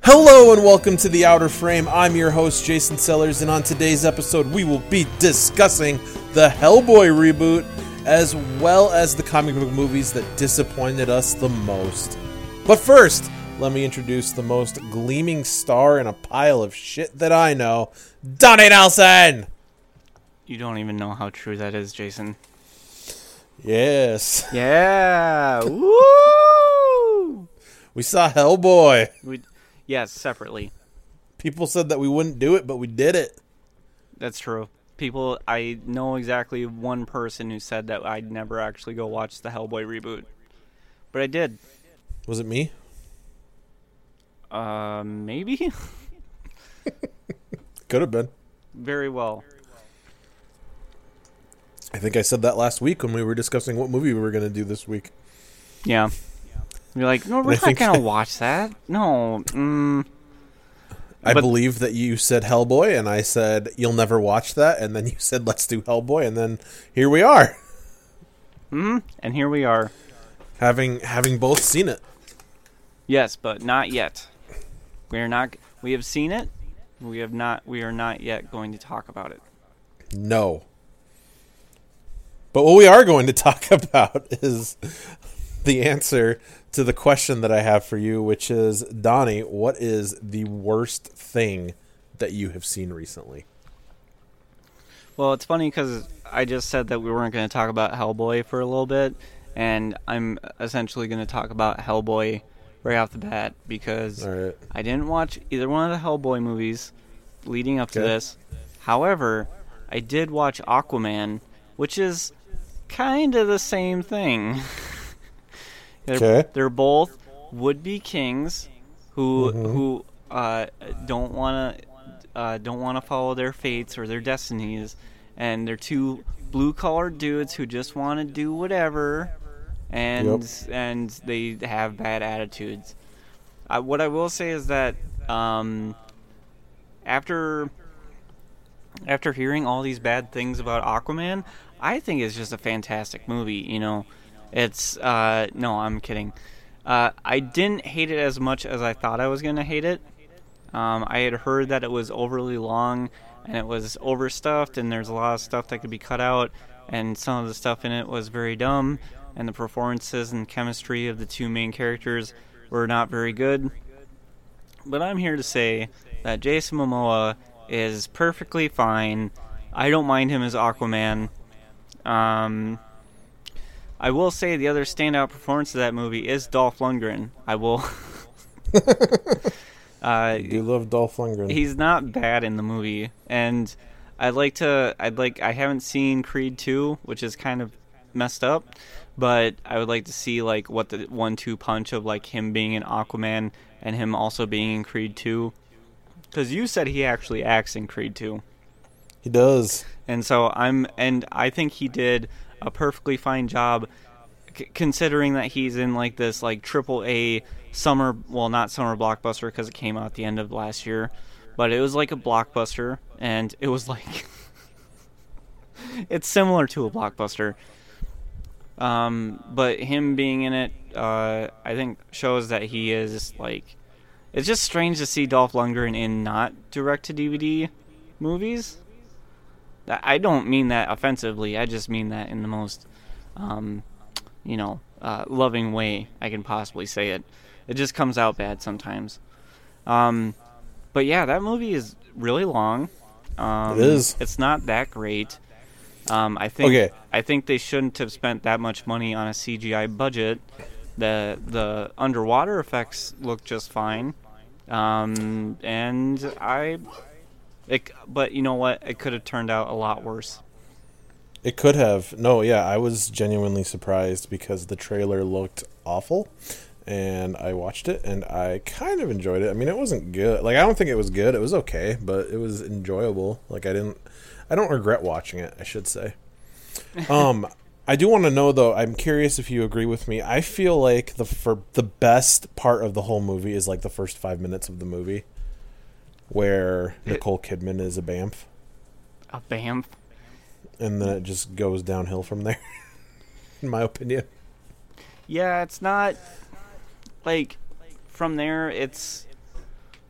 Hello and welcome to The Outer Frame. I'm your host, Jason Sellers, and on today's episode, we will be discussing the Hellboy reboot, as well as the comic book movies that disappointed us the most. But first, let me introduce the most gleaming star in a pile of shit that I know, Donnie Nelson! You don't even know how true that is, Jason. Yes. Yeah! Woo! We saw Hellboy. Yes, separately. People said that we wouldn't do it, but we did it. That's true. I know exactly one person who said that I'd never actually go watch the Hellboy reboot. But I did. Was it me? Maybe? Could have been. Very well. I think I said that last week when we were discussing what movie we were going to do this week. Yeah. You're like, no, we're not going to watch that. No. I believe that you said Hellboy, and I said, you'll never watch that, and then you said, let's do Hellboy, and then here we are. And here we are. Having both seen it. Yes, but not yet. We have seen it. We are not yet going to talk about it. No. But what we are going to talk about is the answer to the question that I have for you, which is, Donnie, what is the worst thing that you have seen recently? Well, it's funny because I just said that we weren't going to talk about Hellboy for a little bit, and I'm essentially going to talk about Hellboy right off the bat because right. I didn't watch either one of the Hellboy movies leading up to this. However, I did watch Aquaman, which is kind of the same thing. They're both would-be kings who don't want to follow their fates or their destinies, and they're two blue-collar dudes who just want to do whatever, and they have bad attitudes. What I will say is that after hearing all these bad things about Aquaman, I think it's just a fantastic movie. You know. It's, no, I'm kidding. I didn't hate it as much as I thought I was going to hate it. I had heard that it was overly long, and it was overstuffed, and there's a lot of stuff that could be cut out, and some of the stuff in it was very dumb, and the performances and chemistry of the two main characters were not very good. But I'm here to say that Jason Momoa is perfectly fine. I don't mind him as Aquaman. I will say the other standout performance of that movie is Dolph Lundgren. I will. You love Dolph Lundgren. He's not bad in the movie, and I haven't seen Creed 2, which is kind of messed up, but I would like to see like what the 1-2 punch of like him being in Aquaman and him also being in Creed 2, because you said he actually acts in Creed 2. He does, and I think he did a perfectly fine job, considering that he's in like this like AAA not summer blockbuster because it came out at the end of last year, but it was like a blockbuster, and it was like it's similar to a blockbuster. But him being in it, I think shows that he is like. It's just strange to see Dolph Lundgren in not direct-to-DVD movies. I don't mean that offensively. I just mean that in the most, loving way I can possibly say it. It just comes out bad sometimes. But yeah, that movie is really long. It is. It's not that great. I think they shouldn't have spent that much money on a CGI budget. The underwater effects look just fine. But you know what? It could have turned out a lot worse. It could have. No, yeah, I was genuinely surprised because the trailer looked awful, and I watched it, and I kind of enjoyed it. I mean, it wasn't good. Like, I don't think it was good. It was okay, but it was enjoyable. Like, I don't regret watching it, I should say. I do want to know, though, I'm curious if you agree with me. I feel like the best part of the whole movie is, like, the first 5 minutes of the movie, where Nicole Kidman is a BAMF. A BAMF? And then it just goes downhill from there, in my opinion. Yeah, it's not... Like, from there, it's...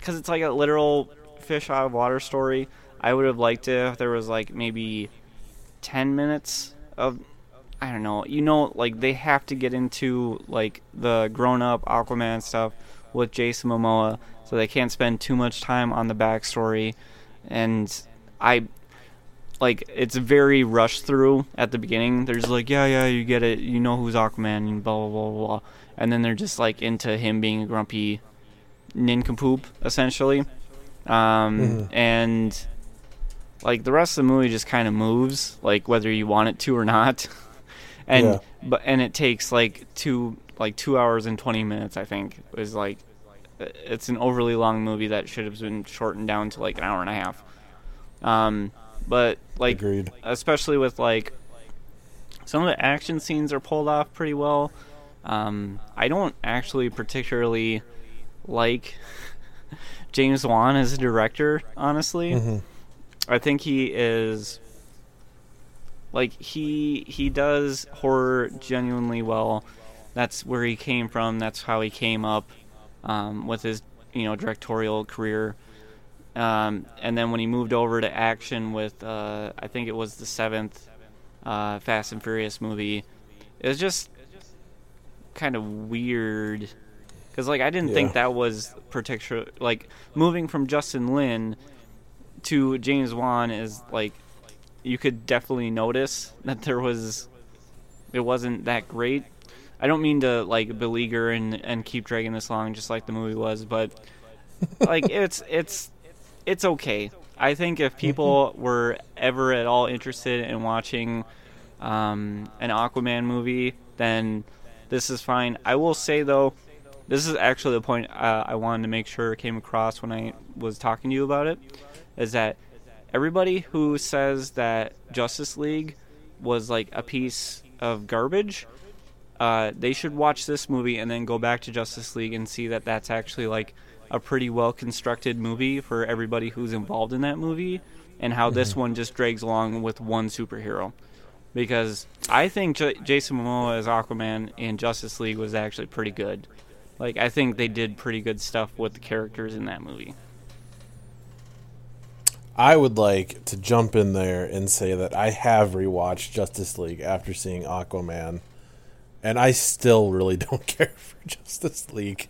because it's like a literal fish out of water story. I would have liked it if there was like maybe 10 minutes of, I don't know, like they have to get into like the grown-up Aquaman stuff with Jason Momoa, so they can't spend too much time on the backstory. And it's very rushed through at the beginning. There's like, yeah, you get it, you know who's Aquaman, and blah, blah, blah, blah. And then they're just like into him being a grumpy nincompoop, essentially. And like the rest of the movie just kind of moves, like whether you want it to or not. And it takes like 2 hours and 20 minutes, I think. Is like, it's an overly long movie that should have been shortened down to like an hour and a half. But like, agreed. Especially with like some of the action scenes are pulled off pretty well. I don't actually particularly like James Wan as a director, honestly. Mm-hmm. I think he is like he does horror genuinely well. That's where he came from. That's how he came up with his directorial career. And then when he moved over to action with I think it was the 7th Fast and Furious movie, it was just kind of weird. Because like I didn't think that was particular. Like moving from Justin Lin to James Wan is like, you could definitely notice that it wasn't that great. I don't mean to like beleaguer and keep dragging this along just like the movie was, but like it's okay. I think if people were ever at all interested in watching an Aquaman movie, then this is fine. I will say though, this is actually the point I wanted to make sure came across when I was talking to you about it, is that everybody who says that Justice League was like a piece of garbage, they should watch this movie and then go back to Justice League and see that that's actually like a pretty well constructed movie for everybody who's involved in that movie, and how this one just drags along with one superhero. Because I think Jason Momoa as Aquaman in Justice League was actually pretty good. Like, I think they did pretty good stuff with the characters in that movie. I would like to jump in there and say that I have rewatched Justice League after seeing Aquaman, and I still really don't care for Justice League.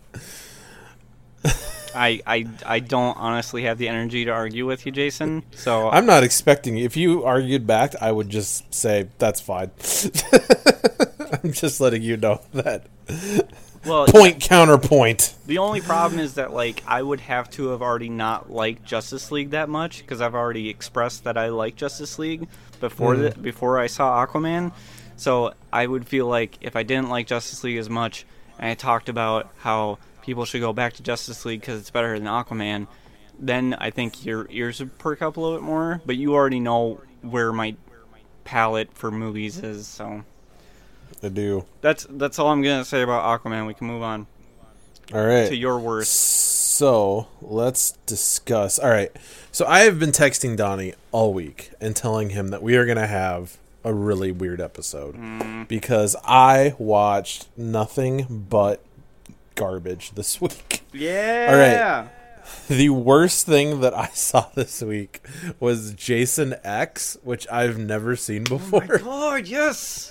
I don't honestly have the energy to argue with you, Jason. So I'm not expecting. If you argued back, I would just say that's fine. I'm just letting you know that. Well, counterpoint. The only problem is that like I would have to have already not liked Justice League that much, because I've already expressed that I like Justice League before I saw Aquaman. So I would feel like if I didn't like Justice League as much, and I talked about how people should go back to Justice League because it's better than Aquaman, then I think your ears would perk up a little bit more. But you already know where my palette for movies is, so I do. That's all I'm gonna say about Aquaman. We can move on. All right. To your worst. So let's discuss. All right. So I have been texting Donnie all week and telling him that we are gonna have a really weird episode because I watched nothing but garbage this week. Yeah. All right. The worst thing that I saw this week was Jason X, which I've never seen before. Oh my god, yes.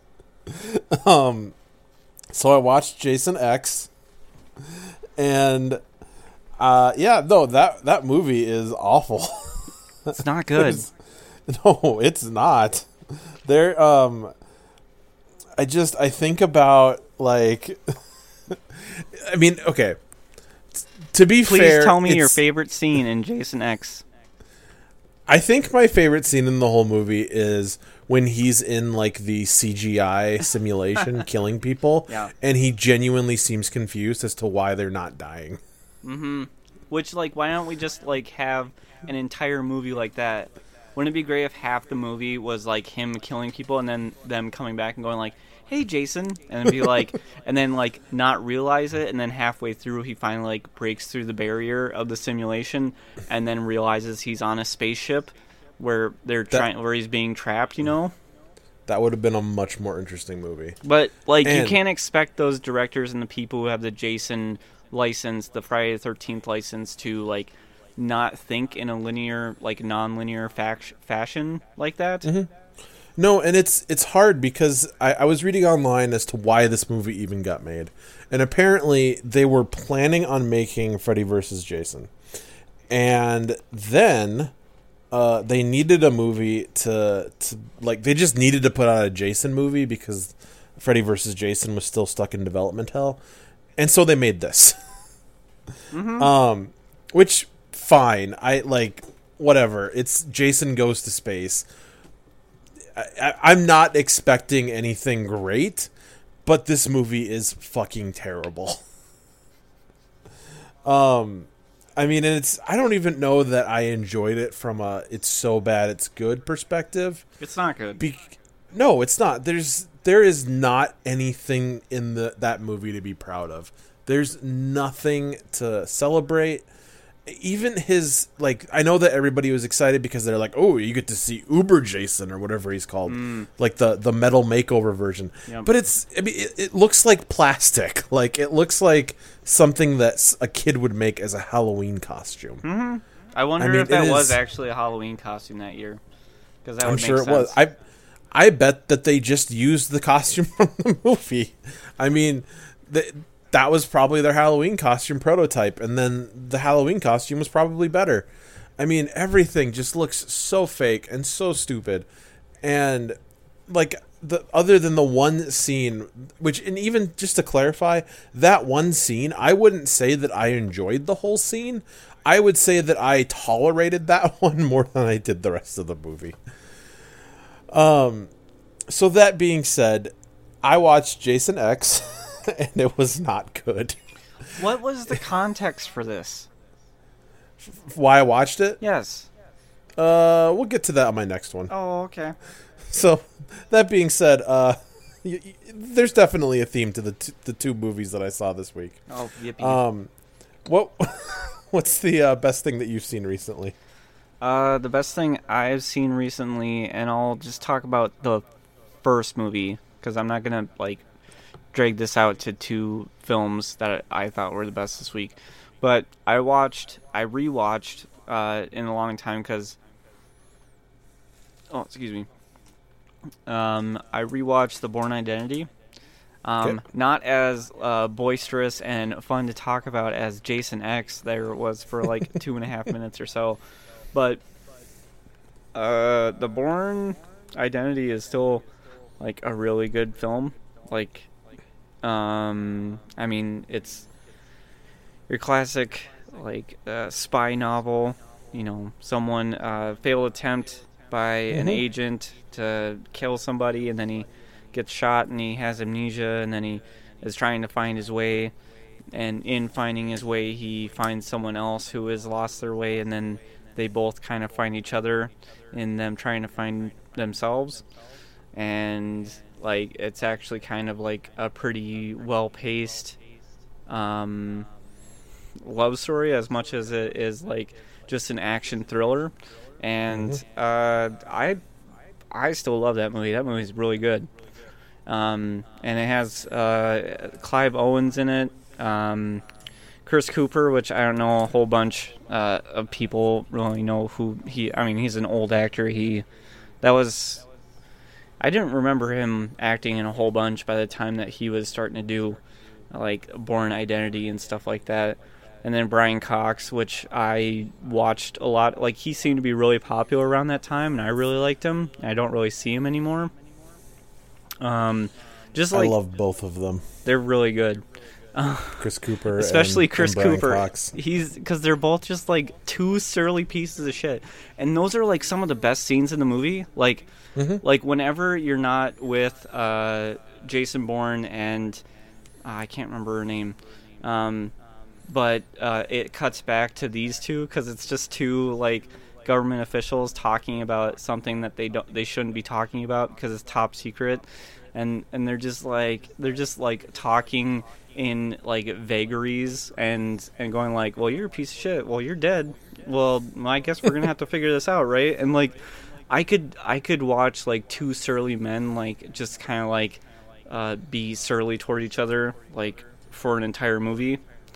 So I watched Jason X, and that movie is awful. It's not good. No, it's not. There, I think about like, I mean, okay. To be fair, please tell me your favorite scene in Jason X. I think my favorite scene in the whole movie is when he's in like the CGI simulation killing people, and he genuinely seems confused as to why they're not dying. Mm-hmm. Which, like, why don't we just like have an entire movie like that? Wouldn't it be great if half the movie was like him killing people and then them coming back and going like, "Hey, Jason," and then be like, and then like not realize it, and then halfway through he finally like breaks through the barrier of the simulation and then realizes he's on a spaceship where where he's being trapped, you know? That would have been a much more interesting movie. But like you can't expect those directors and the people who have the Jason license, the Friday the 13th license, to like not think in a linear, like non-linear fashion like that. Mm-hmm. No, and it's hard because I was reading online as to why this movie even got made. And apparently they were planning on making Freddy vs. Jason. And then they needed a movie to like, they just needed to put out a Jason movie because Freddy vs. Jason was still stuck in development hell. And so they made this. Mm-hmm. Which, fine. I like, whatever. It's Jason Goes to Space. I'm not expecting anything great, but this movie is fucking terrible. I mean, and I don't even know that I enjoyed it from a it's so bad it's good perspective. It's not good. No, it's not. There is not anything in that movie to be proud of. There's nothing to celebrate. Even his, like, I know that everybody was excited because they're like, oh, you get to see Uber Jason or whatever he's called, like the metal makeover version. Yep. But it looks like plastic. Like, it looks like something that a kid would make as a Halloween costume. Mm-hmm. I wonder if that was actually a Halloween costume that year. Because that would make sense. I'm sure it was. I bet that they just used the costume from the movie. I mean, that was probably their Halloween costume prototype, and then the Halloween costume was probably better. I mean, everything just looks so fake and so stupid. And, like, other than the one scene, and even just to clarify, that one scene, I wouldn't say that I enjoyed the whole scene. I would say that I tolerated that one more than I did the rest of the movie. So that being said, I watched Jason X... and it was not good. What was the context for this? Why I watched it? Yes. We'll get to that on my next one. Oh, okay. So, that being said, there's definitely a theme to the two movies that I saw this week. Oh, yippee. What's the best thing that you've seen recently? The best thing I've seen recently, and I'll just talk about the first movie, because I'm not going to, like, drag this out to two films that I thought were the best this week. But I rewatched in a long time because... Oh, excuse me. I rewatched The Bourne Identity. Okay. Not as boisterous and fun to talk about as Jason X there was for like 2.5 minutes or so. But The Bourne Identity is still like a really good film. Like... I mean, it's your classic, like, spy novel. You know, someone failed attempt by an agent to kill somebody, and then he gets shot, and he has amnesia, and then he is trying to find his way. And in finding his way, he finds someone else who has lost their way, and then they both kind of find each other in them trying to find themselves. And... like, it's actually kind of like a pretty well-paced love story as much as it is like just an action thriller. And I still love that movie. That movie's really good. And it has Clive Owens in it, Chris Cooper, which I don't know a whole bunch of people really know who he's an old actor. I didn't remember him acting in a whole bunch by the time that he was starting to do, like, Bourne Identity and stuff like that. And then Brian Cox, which I watched a lot. Like, he seemed to be really popular around that time, and I really liked him. I don't really see him anymore. I love both of them. They're really good. Chris Cooper, especially Chris Cooper. Cox. Because they're both just like two surly pieces of shit, and those are like some of the best scenes in the movie. Like, like whenever you're not with Jason Bourne and I can't remember her name, but it cuts back to these two because it's just two like government officials talking about something that they shouldn't be talking about because it's top secret, and they're just like talking in like vagaries and going like, well, you're a piece of shit, well, you're dead, well, I guess we're gonna have to figure this out, right? And like I could watch like two surly men like just kind of like be surly toward each other like for an entire movie.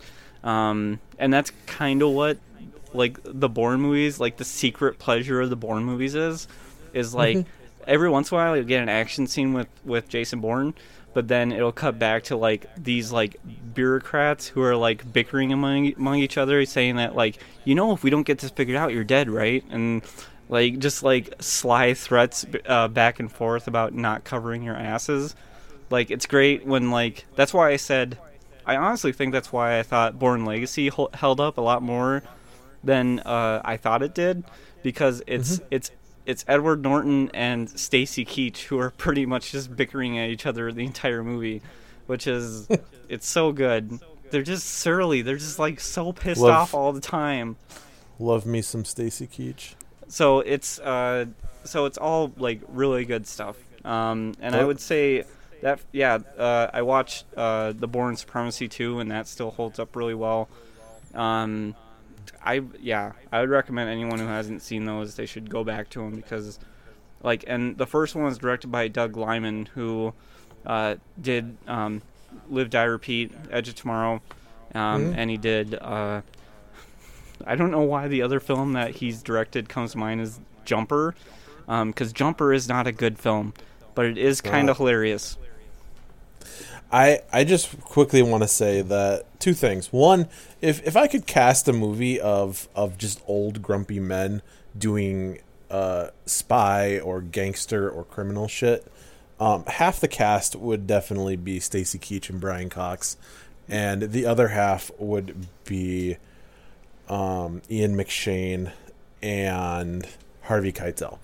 And that's kind of what like the Bourne movies, like the secret pleasure of the Bourne movies is like every once in a while you get an action scene with Jason Bourne, but then it'll cut back to like these like bureaucrats who are like bickering among each other, saying that like, you know, if we don't get this figured out, you're dead, right? And like just like sly threats back and forth about not covering your asses. Like it's great when like that's why I honestly think that's why I thought Bourne Legacy held up a lot more than I thought it did, because it's Edward Norton and Stacy Keach who are pretty much just bickering at each other the entire movie, which is it's so good. They're just surly. They're just like so pissed off all the time. Love me some Stacy Keach. So it's all like really good stuff. And I would say that I watched The Bourne Supremacy 2, and that still holds up really well. I would recommend anyone who hasn't seen those, they should go back to them, because like, and the first one was directed by Doug Liman, who did Live, Die, Repeat, Edge of Tomorrow, and he did I don't know why the other film that he's directed comes to mind is Jumper, because Jumper is not a good film, but it is kind of hilarious. I just quickly want to say that two things. One, if I could cast a movie of just old grumpy men doing spy or gangster or criminal shit, half the cast would definitely be Stacy Keach and Brian Cox, and the other half would be Ian McShane and Harvey Keitel.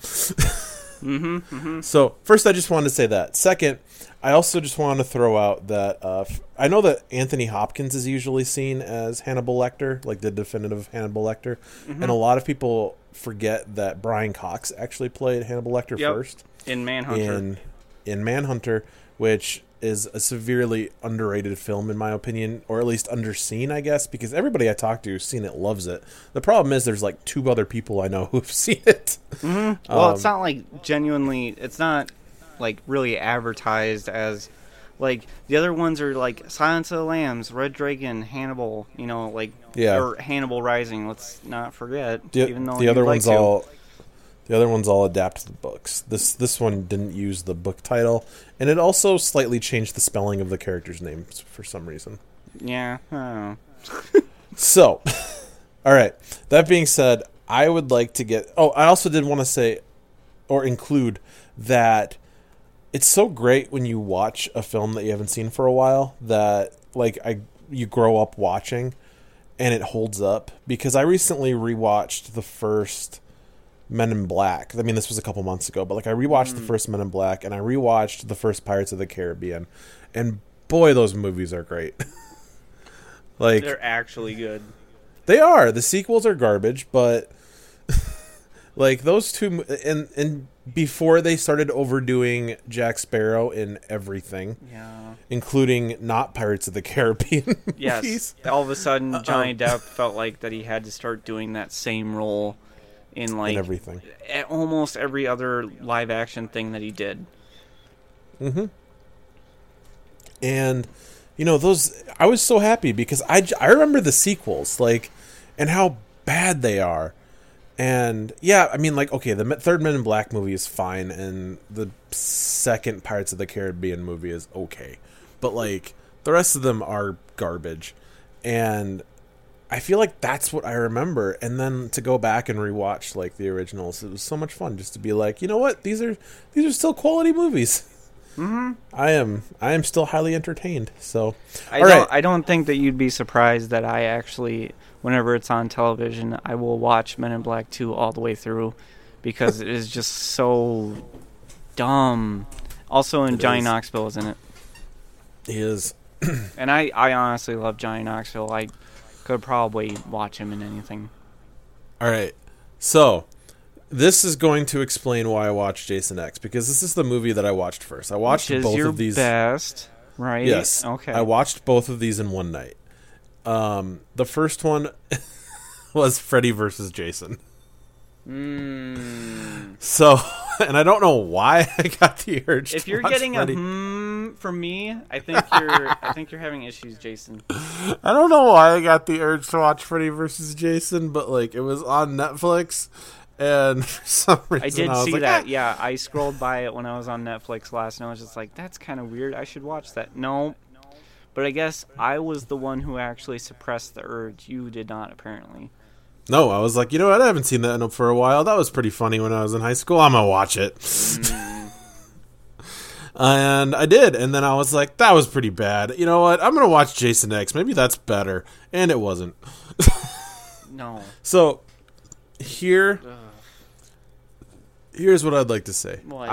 So first, I just wanted to say that. Second, I also just want to throw out that I know that Anthony Hopkins is usually seen as Hannibal Lecter, like the definitive Hannibal Lecter, and a lot of people forget that Brian Cox actually played Hannibal Lecter first in Manhunter. In Manhunter, which is a severely underrated film in my opinion, or at least underseen, I guess, because everybody I talk to who's seen it loves it. The problem is there's like two other people I know who've seen it. Well, it's not like genuinely, it's not like really advertised as like the other ones are like Silence of the Lambs, Red Dragon, Hannibal, you know, like or Hannibal Rising. Let's not forget. Even though the other ones all adapt the books. This one didn't use the book title, and it also slightly changed the spelling of the characters' names for some reason. Yeah. I don't know. So, all right. That being said, I would like to get. Oh, I also did want to say, or include that. It's so great when you watch a film that you haven't seen for a while that like you grow up watching, and it holds up. Because I recently rewatched the first Men in Black. I mean, this was a couple months ago, but like I rewatched the first Men in Black, and I rewatched the first Pirates of the Caribbean, and boy, those movies are great. Like they're actually good. They are. The sequels are garbage, but like those two, and before they started overdoing Jack Sparrow in everything, including not Pirates of the Caribbean movies. All of a sudden, Johnny Depp felt like that he had to start doing that same role in like everything, almost every other live action thing that he did. And you know, those, I was so happy because I remember the sequels, like, and how bad they are. And yeah, I mean, like, okay, the third Men in Black movie is fine, and the second Pirates of the Caribbean movie is okay, but like the rest of them are garbage. And I feel like that's what I remember. And then to go back and rewatch like the originals, it was so much fun just to be like, you know what, these are still quality movies. I am still highly entertained. So I don't think that you'd be surprised that I actually, whenever it's on television, I will watch Men in Black 2 all the way through, because it is just so dumb. Also, Johnny Knoxville is in it. He is. And I honestly love Johnny Knoxville. I could probably watch him in anything. All right. So this is going to explain why I watched Jason X, because this is the movie that I watched first. I watched both of these. Best, right? Yes. Okay. I watched both of these in one night. The first one was Freddy versus Jason. So, and I don't know why I got the urge. If you're getting Freddy. for me, I think you're having issues, Jason. I don't know why I got the urge to watch Freddy vs. Jason, but like it was on Netflix, and for some reason I did was see like, that. Yeah, I scrolled by it when I was on Netflix last, and I was just like, "That's kind of weird. I should watch that." No, but I guess I was the one who actually suppressed the urge. You did not, apparently. No, I was like, you know what? I haven't seen that for a while. That was pretty funny when I was in high school. I'm gonna watch it. And I did, and then I was like, that was pretty bad. You know what? I'm going to watch Jason X. Maybe that's better. And it wasn't. No. So, here's what I'd like to say. What?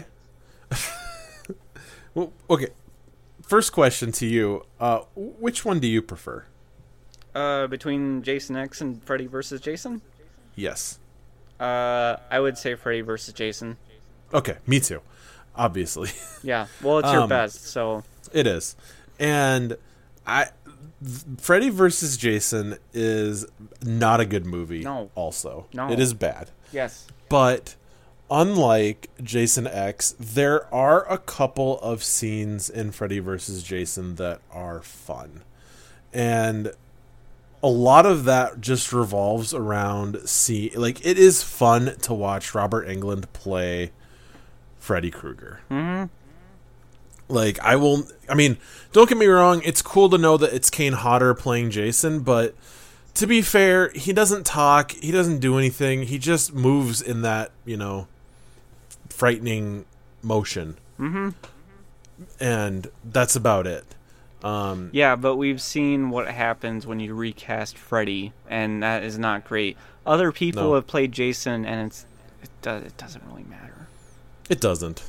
Well, okay. First question to you. Which one do you prefer? Between Jason X and Freddy vs. Jason? Yes. I would say Freddy vs. Jason. Okay, me too. Obviously. Yeah. Well, it's your best, so. It is. And Freddy vs. Jason is not a good movie. No. Also. No. It is bad. Yes. But unlike Jason X, there are a couple of scenes in Freddy vs. Jason that are fun. And a lot of that just revolves around it is fun to watch Robert Englund play Freddy Krueger. Mm-hmm. Don't get me wrong, it's cool to know that it's Kane Hodder playing Jason, but to be fair, he doesn't talk, he doesn't do anything, he just moves in that, frightening motion. Mm-hmm. And that's about it. Yeah, but we've seen what happens when you recast Freddy, and that is not great. Other people have played Jason, and it doesn't really matter. It doesn't.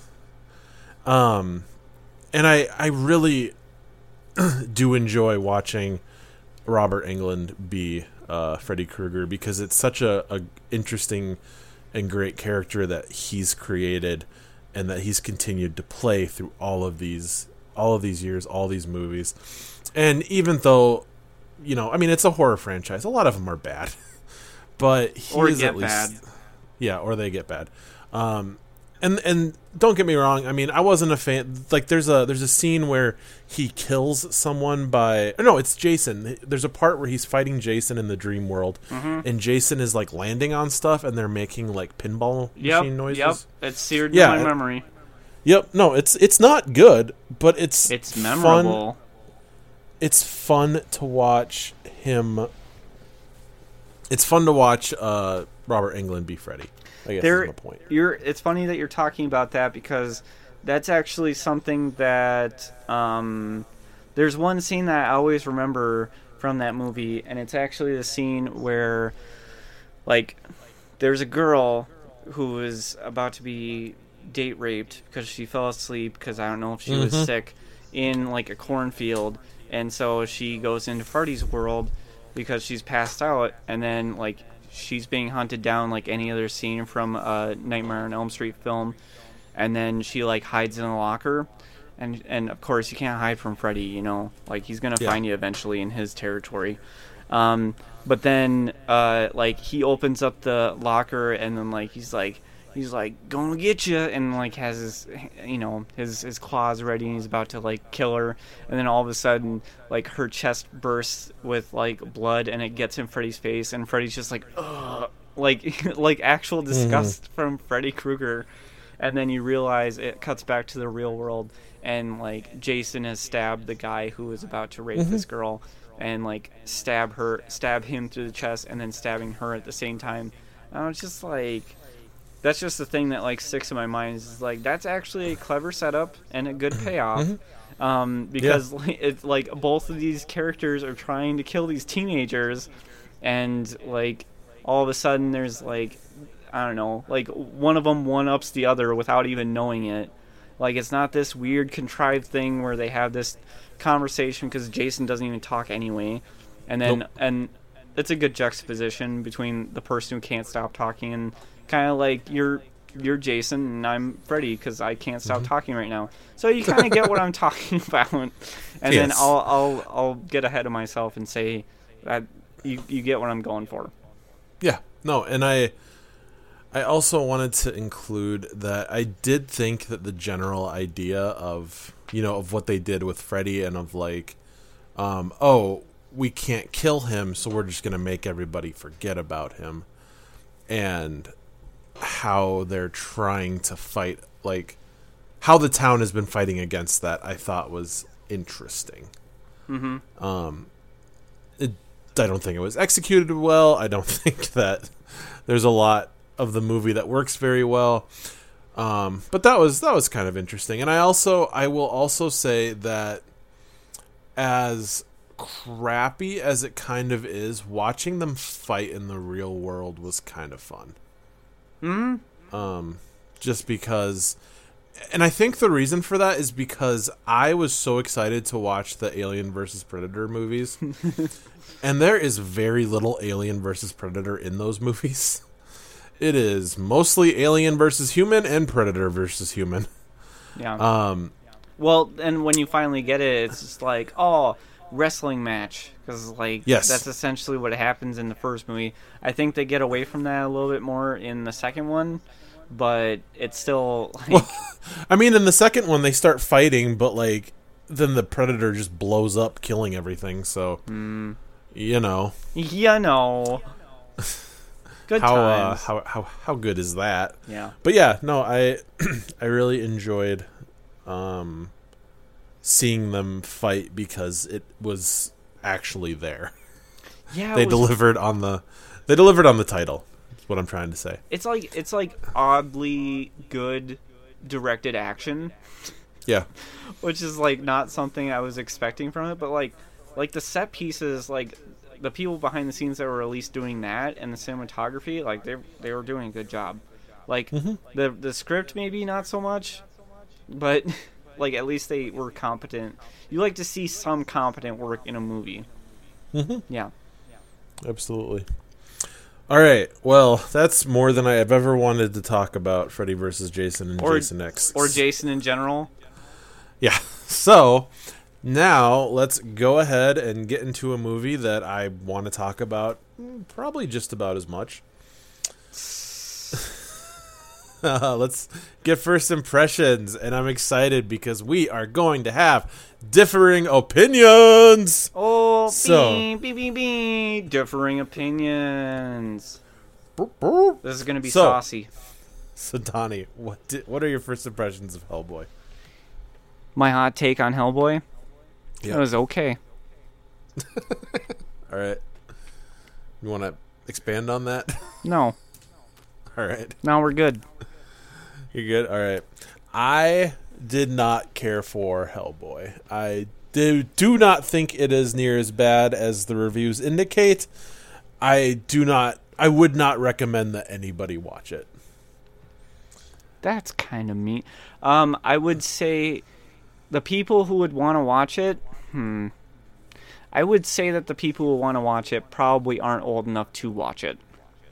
And I really do enjoy watching Robert Englund be Freddy Krueger because it's such a interesting and great character that he's created and that he's continued to play through all of these years, all these movies. And even though, it's a horror franchise, a lot of them are bad. But he is at least bad. Yeah, or they get bad. And don't get me wrong, I wasn't a fan. Like, there's a scene where he kills someone it's Jason. There's a part where he's fighting Jason in the dream world, and Jason is, like, landing on stuff, and they're making, like, pinball machine noises. Yep, it's seared in my memory. Yep, no, it's not good, but it's memorable. Fun. It's fun to watch him. It's fun to watch Robert Englund be Freddy. I guess is the point. It's funny that you're talking about that because that's actually something that there's one scene that I always remember from that movie, and it's actually the scene where, like, there's a girl who is about to be date raped because she fell asleep because I don't know if she was sick in, like, a cornfield, and so she goes into Freddy's world because she's passed out, and then, like, she's being hunted down like any other scene from a Nightmare on Elm Street film, and then she, like, hides in a locker, and of course you can't hide from Freddy, like, he's gonna find you eventually in his territory. But then like, he opens up the locker, and then, like, he's like gonna get you, and, like, has his his claws ready, and he's about to, like, kill her, and then all of a sudden, like, her chest bursts with, like, blood, and it gets in Freddy's face, and Freddy's just like, ugh, like actual disgust from Freddy Krueger. And then you realize it cuts back to the real world, and, like, Jason has stabbed the guy who was about to rape this girl, and, like, stab him through the chest, and then stabbing her at the same time. And I was just like, that's just the thing that, like, sticks in my mind, is, like, that's actually a clever setup and a good payoff. Because it's like both of these characters are trying to kill these teenagers, and, like, all of a sudden there's, like, I don't know, like, one of them one-ups the other without even knowing it. Like, it's not this weird contrived thing where they have this conversation because Jason doesn't even talk anyway, and then and it's a good juxtaposition between the person who can't stop talking and kind of like you're Jason and I'm Freddy because I can't stop talking right now. So you kind of get what I'm talking about, and then I'll get ahead of myself and say that you get what I'm going for. Yeah, no, and I also wanted to include that I did think that the general idea of, of what they did with Freddy and of like, oh, we can't kill him, so we're just going to make everybody forget about him. And how they're trying to fight, like, how the town has been fighting against that, I thought was interesting. Mm-hmm. I don't think it was executed well. I don't think that there's a lot of the movie that works very well. But that was kind of interesting. And I will also say that as crappy as it kind of is, watching them fight in the real world was kind of fun. Mm-hmm. Just because, and I think the reason for that is because I was so excited to watch the Alien versus Predator movies. And there is very little Alien versus Predator in those movies. It is mostly Alien versus Human and Predator versus Human. Yeah. Well, and when you finally get it, it's just like, oh, wrestling match. Because, like, yes, that's essentially what happens in the first movie. I think they get away from that a little bit more in the second one, but it's still... Like... Well, I mean, in the second one, they start fighting, but, like, then the Predator just blows up, killing everything, so... You know. Good times. How good is that? Yeah. But yeah, no, I really enjoyed seeing them fight because it was actually there. Yeah, they delivered on the title. That's what I'm trying to say. It's like oddly good directed action. Yeah. Which is like not something I was expecting from it, but like the set pieces, like the people behind the scenes that were at least doing that, and the cinematography, like they were doing a good job. Like the script maybe not so much, but like at least they were competent. You like to see some competent work in a movie. Yeah. Absolutely. All right. Well, that's more than I have ever wanted to talk about Freddy vs. Jason and Jason X. Or Jason in general. Yeah. So, now let's go ahead and get into a movie that I want to talk about probably just about as much. Let's get first impressions, and I'm excited because we are going to have differing opinions. Oh, so differing opinions. This is going to be saucy. So Donnie, what are your first impressions of Hellboy? My hot take on Hellboy? Yeah. It was okay. All right. You want to expand on that? No. All right. Now we're good. You're good? All right. I did not care for Hellboy. I do not think it is near as bad as the reviews indicate. I would not recommend that anybody watch it. That's kind of mean. I would say the people who would want to watch it, I would say that the people who want to watch it probably aren't old enough to watch it.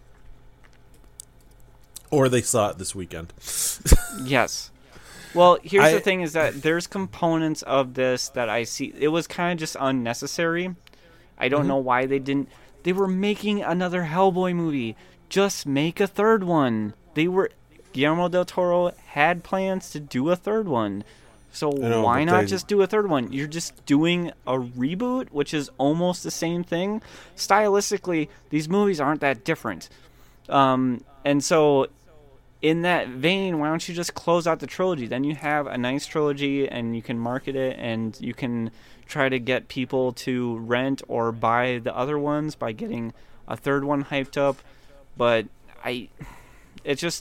Or they saw it this weekend. Yes. Well, here's the thing is that there's components of this that I see. It was kind of just unnecessary. I don't know why they didn't. They were making another Hellboy movie. Just make a third one. Guillermo del Toro had plans to do a third one. So why not just do a third one? You're just doing a reboot, which is almost the same thing. Stylistically, these movies aren't that different. And so in that vein, why don't you just close out the trilogy? Then you have a nice trilogy, and you can market it, and you can try to get people to rent or buy the other ones by getting a third one hyped up. But it's just...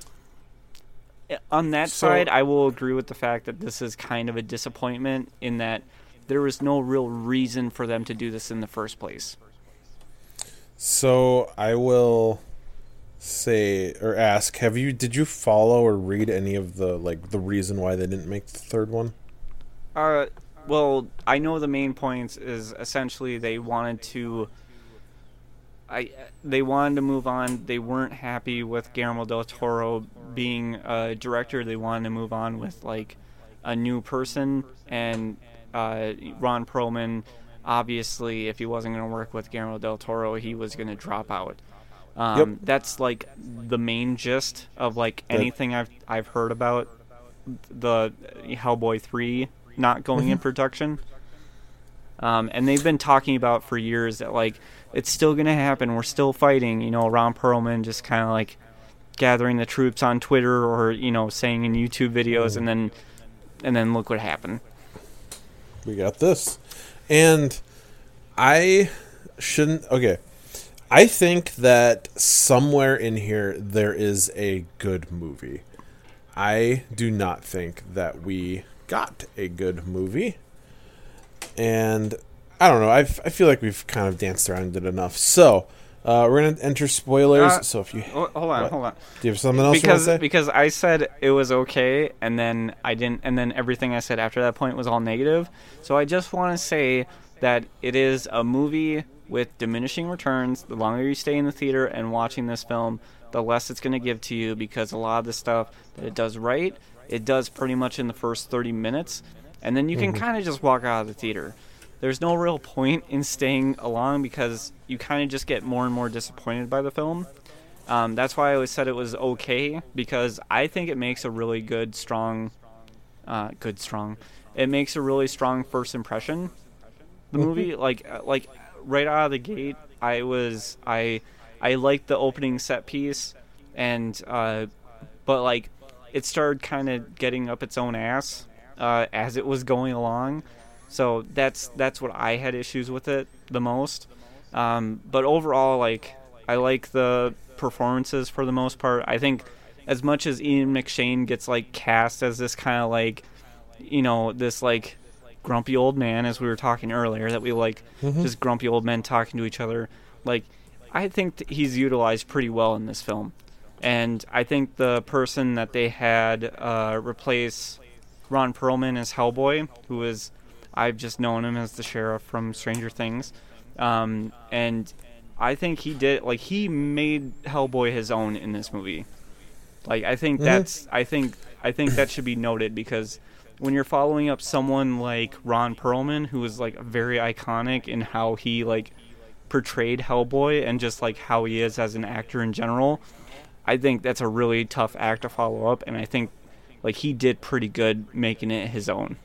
On that side, I will agree with the fact that this is kind of a disappointment in that there was no real reason for them to do this in the first place. So I will say or ask, did you follow or read any of the reason why they didn't make the third one? Well, I know the main points is essentially they wanted to move on. They weren't happy with Guillermo del Toro being a director. They wanted to move on with like a new person, and Ron Perlman, obviously, if he wasn't going to work with Guillermo del Toro, he was going to drop out. That's like the main gist of like anything I've heard about the Hellboy 3 not going in production. And they've been talking about for years that like it's still going to happen. We're still fighting. You know, Ron Perlman just kind of like gathering the troops on Twitter or saying in YouTube videos, and then look what happened. We got this, and I shouldn't. Okay, I think that somewhere in here there is a good movie. I do not think that we got a good movie. And I don't know. I feel like we've kind of danced around it enough. So we're gonna enter spoilers. So if you hold on. Do you have something else you want to say? Because I said it was okay, and then I didn't, and then everything I said after that point was all negative. So I just want to say that it is a movie with diminishing returns. The longer you stay in the theater and watching this film, the less it's going to give to you, because a lot of the stuff that it does right, it does pretty much in the first 30 minutes. And then you can kind of just walk out of the theater. There's no real point in staying along because you kind of just get more and more disappointed by the film. That's why I always said it was okay, because I think it makes a really good, strong. It makes a really strong first impression. The movie, like right out of the gate, I liked the opening set piece, and but like it started kind of getting up its own ass as it was going along. So that's what I had issues with it the most. But overall, like, I like the performances for the most part. I think as much as Ian McShane gets like cast as this kind of like, this like grumpy old man, as we were talking earlier, that we like just grumpy old men talking to each other. Like, I think he's utilized pretty well in this film. And I think the person that they had replace Ron Perlman as Hellboy, who is, I've just known him as the sheriff from Stranger Things, and I think he made Hellboy his own in this movie. Like, I think I think that should be noted, because when you're following up someone like Ron Perlman, who is like very iconic in how he like portrayed Hellboy and just like how he is as an actor in general, I think that's a really tough act to follow up, and I think like he did pretty good making it his own.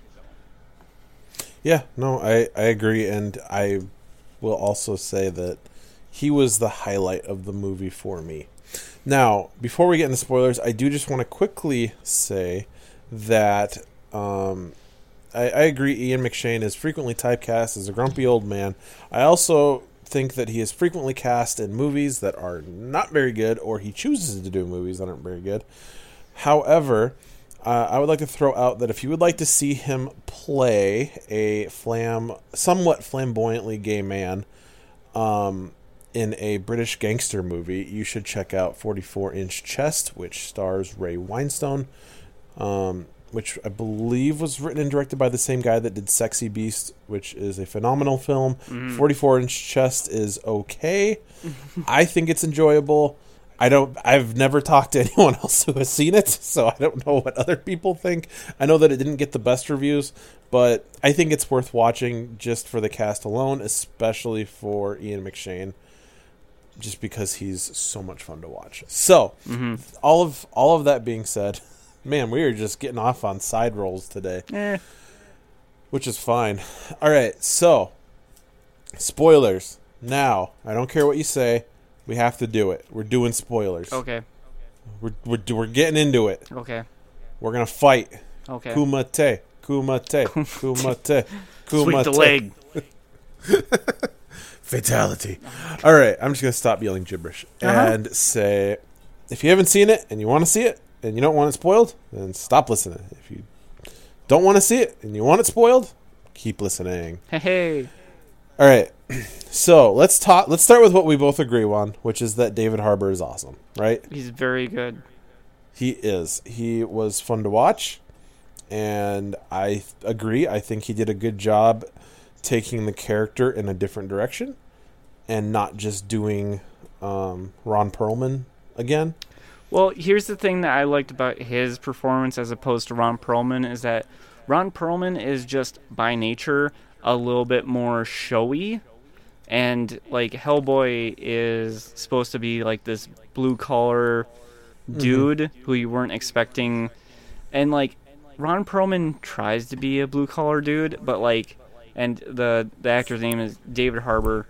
Yeah, no, I agree, and I will also say that he was the highlight of the movie for me. Now, before we get into spoilers, I do just want to quickly say that I agree Ian McShane is frequently typecast as a grumpy old man. I also think that he is frequently cast in movies that are not very good, or he chooses to do movies that aren't very good. However, I would like to throw out that if you would like to see him play a somewhat flamboyantly gay man in a British gangster movie, you should check out 44-Inch Chest, which stars Ray Winstone, which I believe was written and directed by the same guy that did Sexy Beast, which is a phenomenal film. 44-Inch Chest is okay. I think it's enjoyable. I've never talked to anyone else who has seen it, so I don't know what other people think. I know that it didn't get the best reviews, but I think it's worth watching just for the cast alone, especially for Ian McShane, just because he's so much fun to watch. So, all of that being said, man, we are just getting off on side rolls today, which is fine. All right, so spoilers. Now, I don't care what you say. We have to do it. We're doing spoilers. Okay. We're getting into it. Okay. We're gonna fight. Okay. Kumite. Sweep the leg. Fatality. All right. I'm just gonna stop yelling gibberish and say, if you haven't seen it and you want to see it and you don't want it spoiled, then stop listening. If you don't want to see it and you want it spoiled, keep listening. Hey. All right. So let's start with what we both agree on, which is that David Harbour is awesome, right? He's very good. He is. He was fun to watch, and I agree. I think he did a good job taking the character in a different direction and not just doing Ron Perlman again. Well, here's the thing that I liked about his performance as opposed to Ron Perlman is that Ron Perlman is just by nature a little bit more showy, and like Hellboy is supposed to be like this blue collar dude who you weren't expecting, and like Ron Perlman tries to be a blue collar dude, but like, and the actor's name is David Harbour.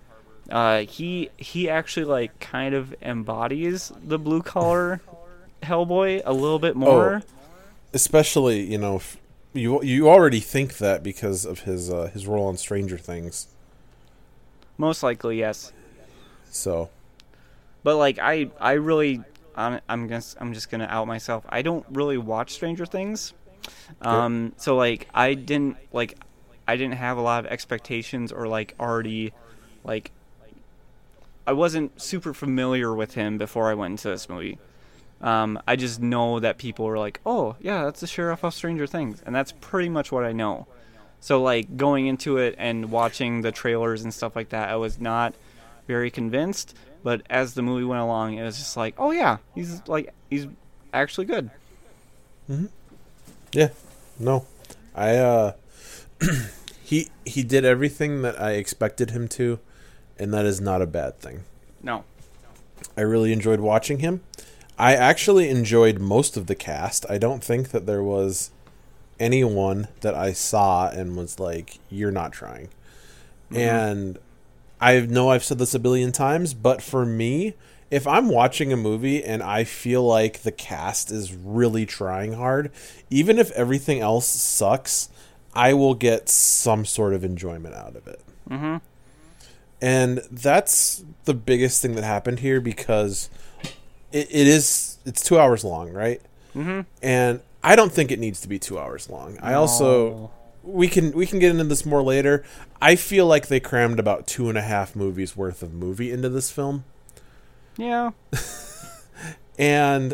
He actually like kind of embodies the blue collar Hellboy a little bit more. Oh, especially, you already think that because of his role on Stranger Things. Most likely, yes. So, but like I really I'm just gonna out myself. I don't really watch Stranger Things, so like I didn't have a lot of expectations or like already like I wasn't super familiar with him before I went into this movie. I just know that people were like, oh yeah, that's the sheriff of Stranger Things, and that's pretty much what I know. So like going into it and watching the trailers and stuff like that, I was not very convinced. But as the movie went along, it was just like, oh yeah, he's actually good. Mm-hmm. Yeah, no, I he did everything that I expected him to, and that is not a bad thing. No, I really enjoyed watching him. I actually enjoyed most of the cast. I don't think that there was anyone that I saw and was like, you're not trying. Mm-hmm. And I know I've said this a billion times, but for me, if I'm watching a movie and I feel like the cast is really trying hard, even if everything else sucks, I will get some sort of enjoyment out of it. Mm-hmm. And that's the biggest thing that happened here, because it's 2 hours long, right? Mm-hmm. And I don't think it needs to be 2 hours long. I also we can get into this more later. I feel like they crammed about 2.5 movies worth of movie into this film. Yeah. But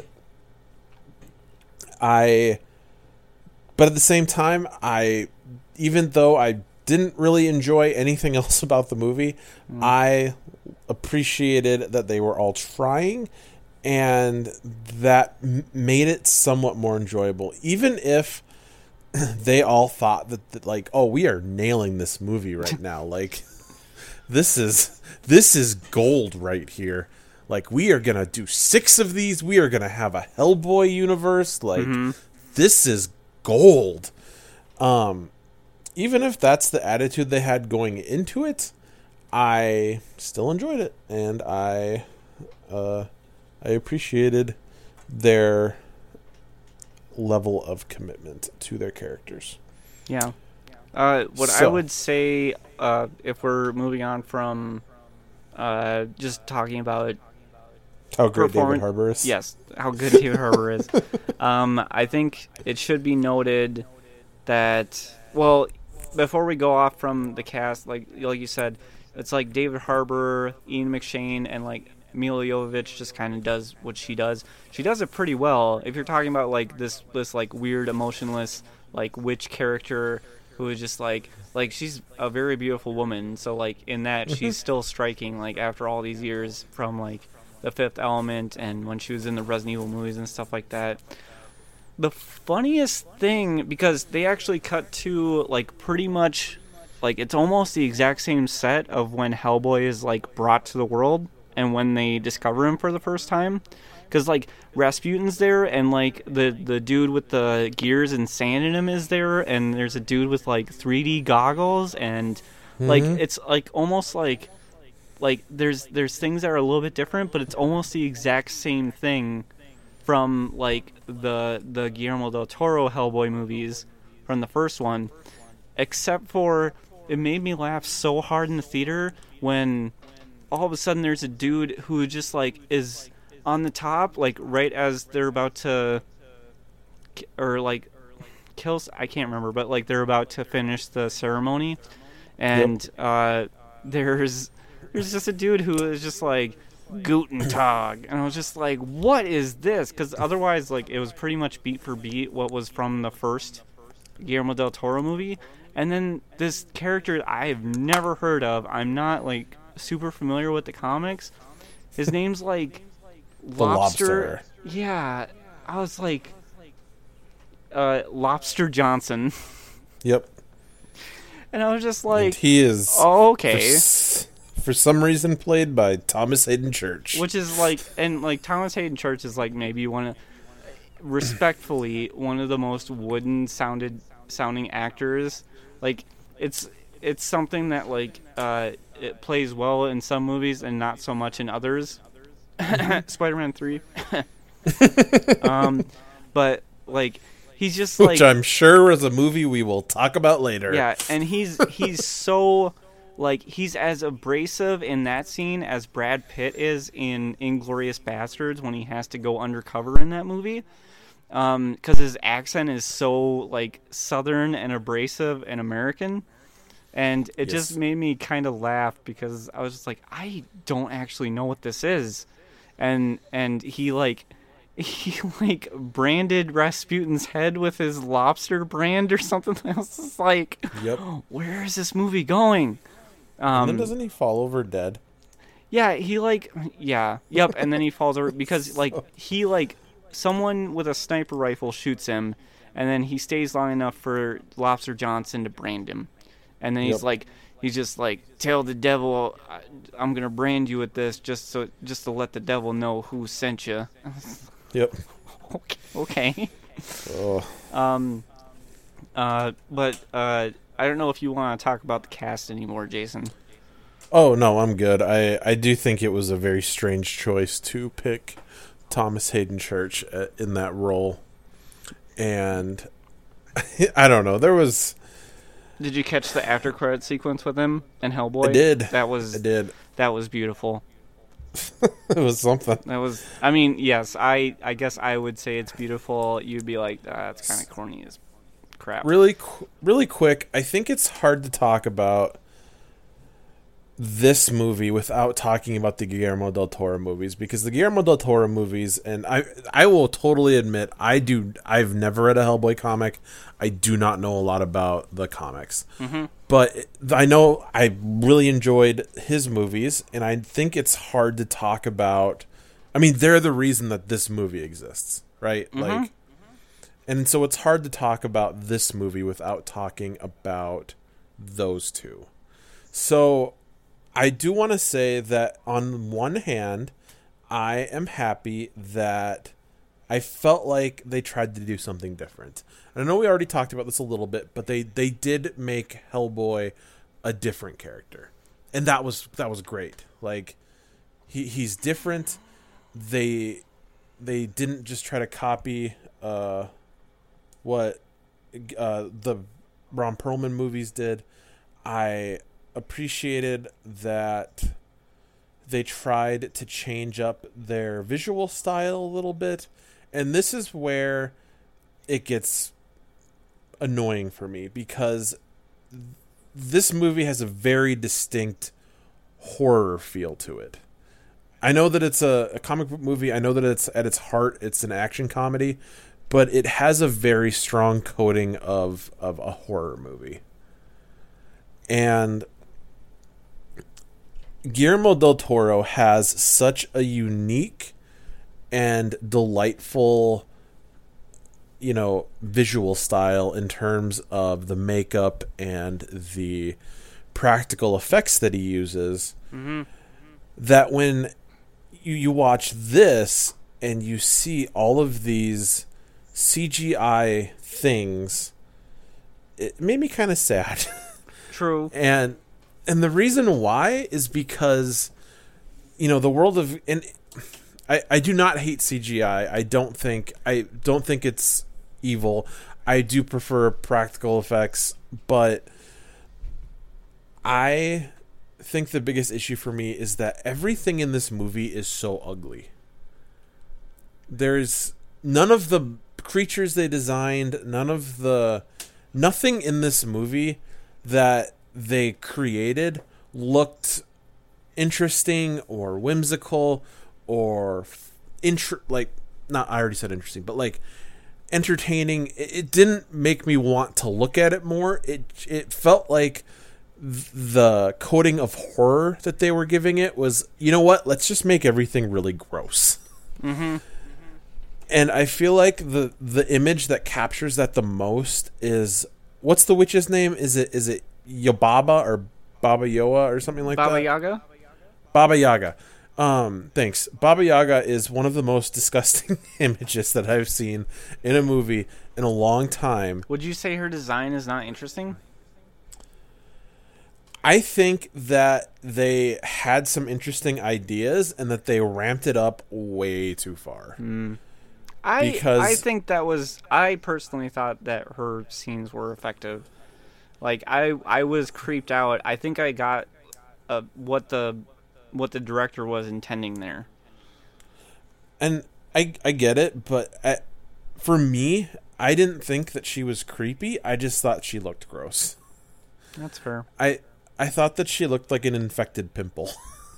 at the same time, even though I didn't really enjoy anything else about the movie, I appreciated that they were all trying, and that made it somewhat more enjoyable. Even if they all thought that like, oh, we are nailing this movie right now. Like, this is gold right here. Like, we are going to do 6 of these. We are going to have a Hellboy universe. Like, this is gold. Even if that's the attitude they had going into it, I still enjoyed it. And I appreciated their level of commitment to their characters. Yeah. I would say, if we're moving on from just talking about how great David Harbour is. Yes, how good David Harbour is. I think it should be noted that, well, before we go off from the cast, like you said, it's like David Harbour, Ian McShane, and like Milla Jovovich just kind of does what she does. She does it pretty well. If you're talking about like this like weird, emotionless, like witch character who is just like she's a very beautiful woman. So like in that, she's still striking. Like after all these years from like The Fifth Element and when she was in the Resident Evil movies and stuff like that. The funniest thing, because they actually cut to like pretty much like it's almost the exact same set of when Hellboy is like brought to the world and when they discover him for the first time. Because like Rasputin's there, and like the dude with the gears and sand in him is there, and there's a dude with like 3D goggles, and like it's like almost like there's things that are a little bit different, but it's almost the exact same thing from like the Guillermo del Toro Hellboy movies from the first one, except for it made me laugh so hard in the theater when all of a sudden there's a dude who just like is on the top, like right as they're about to, or like kills, I can't remember, but like they're about to finish the ceremony, and there's just a dude who is just like Guten Tag, and I was just like, what is this? Because otherwise, like, it was pretty much beat for beat what was from the first Guillermo del Toro movie, and then this character I've never heard of, I'm not like super familiar with the comics, his name's like Lobster. Yeah, I was like Lobster Johnson. Yep. And I was just like, and he is oh, okay, for some reason played by Thomas Hayden Church. Which is like, and like Thomas Hayden Church is like maybe respectfully, one of the most wooden sounding actors. Like it's something that like it plays well in some movies and not so much in others. Spider-Man 3. But like he's just like, which I'm sure is a movie we will talk about later. Yeah, and he's so like he's as abrasive in that scene as Brad Pitt is in Inglourious Bastards when he has to go undercover in that movie. Because his accent is so like Southern and abrasive and American, and it just made me kind of laugh because I was just like, I don't actually know what this is, and he branded Rasputin's head with his lobster brand or something. I was just like, yep. Where is this movie going? And then doesn't he fall over dead? Yeah, yep. And then he falls over because like he like someone with a sniper rifle shoots him, and then he stays long enough for Lobster Johnson to brand him, and then he's just like, tell the devil I'm gonna brand you with this just to let the devil know who sent you. Yep. Okay. Oh. But I don't know if you want to talk about the cast anymore, Jason. Oh no, I'm good. I do think it was a very strange choice to pick Thomas Hayden Church in that role, and I don't know. Did you catch the after credit sequence with him and Hellboy? I did. I did. That was beautiful. It was something. I mean, yes, I guess I would say it's beautiful. You'd be like, that's kind of corny as crap. Really quick, I think it's hard to talk about this movie without talking about the Guillermo del Toro movies, because the Guillermo del Toro movies, and I will totally admit, I've never read a Hellboy comic. I do not know a lot about the comics. Mm-hmm. But I know I really enjoyed his movies, and I think it's hard to talk about. I mean, they're the reason that this movie exists, right? Mm-hmm. Like, and so it's hard to talk about this movie without talking about those two. So I do want to say that on one hand, I am happy that I felt like they tried to do something different. And I know we already talked about this a little bit, but they did make Hellboy a different character. And that was great. Like he's different. They didn't just try to copy what the Ron Perlman movies did. I appreciated that they tried to change up their visual style a little bit, and this is where it gets annoying for me, because this movie has a very distinct horror feel to it. I know that it's a comic book movie. I know that it's at its heart, it's an action comedy, but it has a very strong coating of a horror movie. And Guillermo del Toro has such a unique and delightful, visual style in terms of the makeup and the practical effects that he uses, mm-hmm. that when you watch this and you see all of these CGI things, it made me kind of sad. True. And the reason why is because, the world of, and I do not hate CGI. I don't think it's evil. I do prefer practical effects, but I think the biggest issue for me is that everything in this movie is so ugly. There's none of the creatures they designed, nothing in this movie that they created looked interesting or whimsical or I already said interesting, but like entertaining. It didn't make me want to look at it more. It felt like the coating of horror that they were giving it was, let's just make everything really gross. Mm-hmm. And I feel like the image that captures that the most is, what's the witch's name? Is it Yobaba or Baba Yoa or something like Baba that? Yaga? Baba Yaga. Thanks. Baba Yaga is one of the most disgusting images that I've seen in a movie in a long time. Would you say her design is not interesting? I think that they had some interesting ideas and that they ramped it up way too far. I think that was... I personally thought that her scenes were effective. Like, I was creeped out. I think I got what the director was intending there. And I get it, but for me, I didn't think that she was creepy. I just thought she looked gross. That's fair. I thought that she looked like an infected pimple.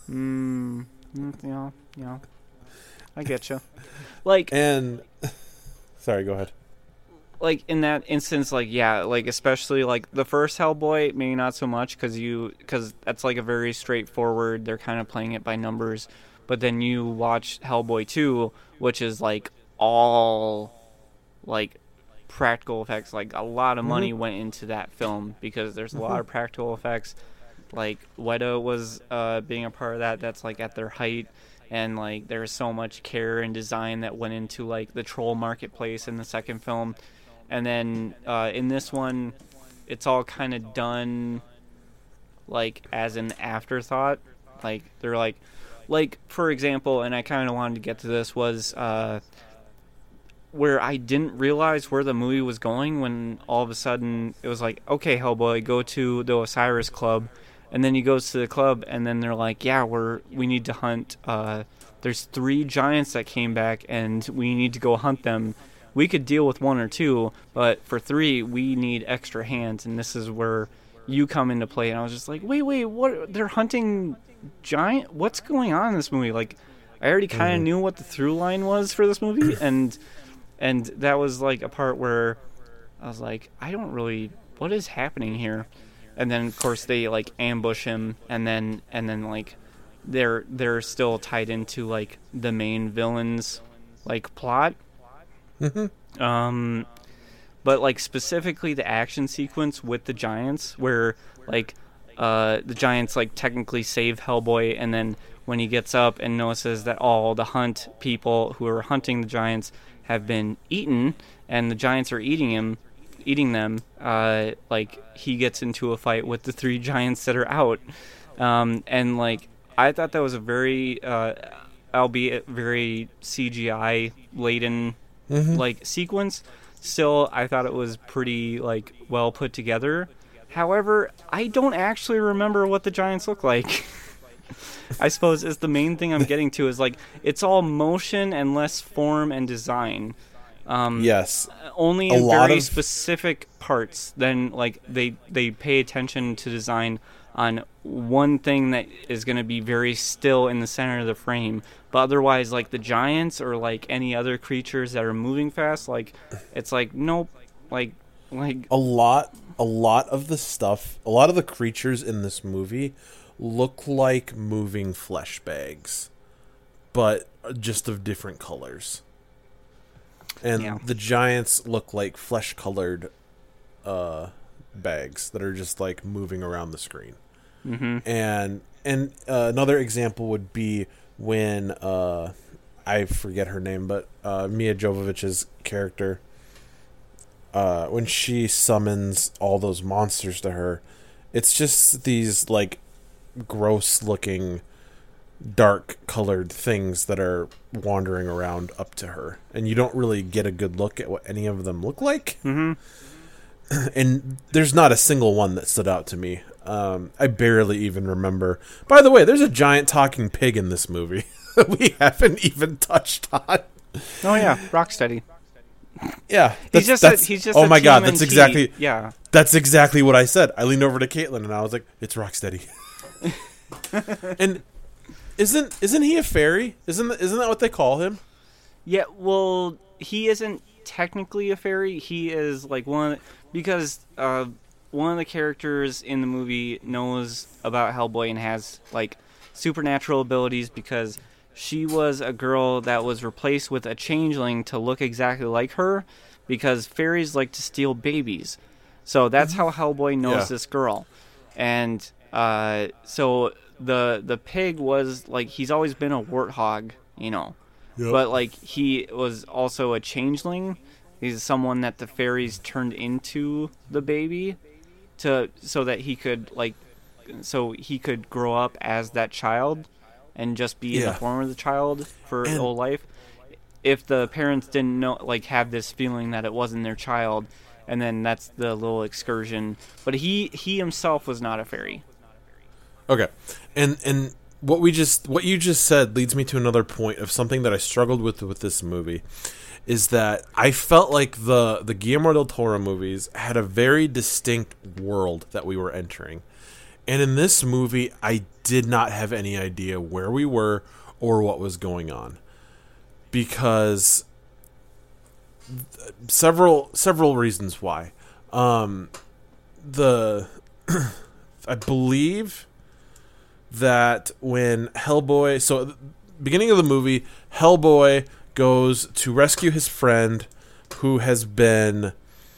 Yeah. I get you. Like, and sorry, go ahead. Like in that instance, like yeah, like especially like the first Hellboy, maybe not so much because that's like a very straightforward. They're kind of playing it by numbers, but then you watch Hellboy 2, which is like all like practical effects. Like a lot of money went into that film because there's a lot of practical effects. Like Weta was being a part of that. That's like at their height. And like there's so much care and design that went into like the troll marketplace in the second film. And then in this one, it's all kind of done like as an afterthought. Like they're like for example, and I kind of wanted to get to this, was where I didn't realize where the movie was going when all of a sudden it was like, okay, Hellboy, go to the Osiris Club. And then he goes to the club, and then they're like, yeah, we need to hunt. There's 3 giants that came back, and we need to go hunt them. We could deal with 1 or 2, but for 3, we need extra hands, and this is where you come into play. And I was just like, wait, what? They're hunting giant? What's going on in this movie? Like, I already kind of knew what the through line was for this movie, and that was like a part where I was like, what is happening here? And then, of course, they like ambush him, and then like they're still tied into like the main villain's like plot. But like specifically the action sequence with the giants, where like the giants like technically save Hellboy, and then when he gets up and notices that all the hunt people who are hunting the giants have been eaten, and the giants are eating them, like he gets into a fight with the 3 giants that are out, and like I thought that was a very albeit very CGI laden like sequence. Still, I thought it was pretty like well put together. However, I don't actually remember what the giants look like. I suppose is the main thing I'm getting to, is like it's all motion and less form and design. Yes. Only in very specific parts. Then, like they pay attention to design on one thing that is going to be very still in the center of the frame. But otherwise, like the giants or like any other creatures that are moving fast, like it's like nope, like a lot of the stuff, a lot of the creatures in this movie look like moving flesh bags, but just of different colors. And the giants look like flesh-colored bags that are just like moving around the screen. And another example would be when I forget her name, but Mia Jovovich's character, when she summons all those monsters to her, it's just these like gross-looking, dark-colored things that are wandering around up to her, and you don't really get a good look at what any of them look like. And there's not a single one that stood out to me. I barely even remember. By the way, there's a giant talking pig in this movie that we haven't even touched on. Oh yeah, Rocksteady. Yeah, he's just. Oh my god, that's exactly. Yeah, that's exactly what I said. I leaned over to Caitlin and I was like, "It's Rocksteady." And isn't he a fairy? Isn't that what they call him? Yeah, well, he isn't technically a fairy. He is like because one of the characters in the movie knows about Hellboy and has like supernatural abilities because she was a girl that was replaced with a changeling to look exactly like her, because fairies like to steal babies. So that's how Hellboy knows this girl. And so the pig was like, he's always been a warthog, Yep. but like he was also a changeling. He's someone that the fairies turned into the baby so that he could grow up as that child and just be in the form of the child for his whole life. If the parents didn't know, like, have this feeling that it wasn't their child, and then that's the little excursion. But he himself was not a fairy. Okay, and what you just said leads me to another point of something that I struggled with this movie, is that I felt like the Guillermo del Toro movies had a very distinct world that we were entering. And in this movie, I did not have any idea where we were or what was going on. Because several reasons why. I believe that when Hellboy... So, beginning of the movie, Hellboy goes to rescue his friend who has been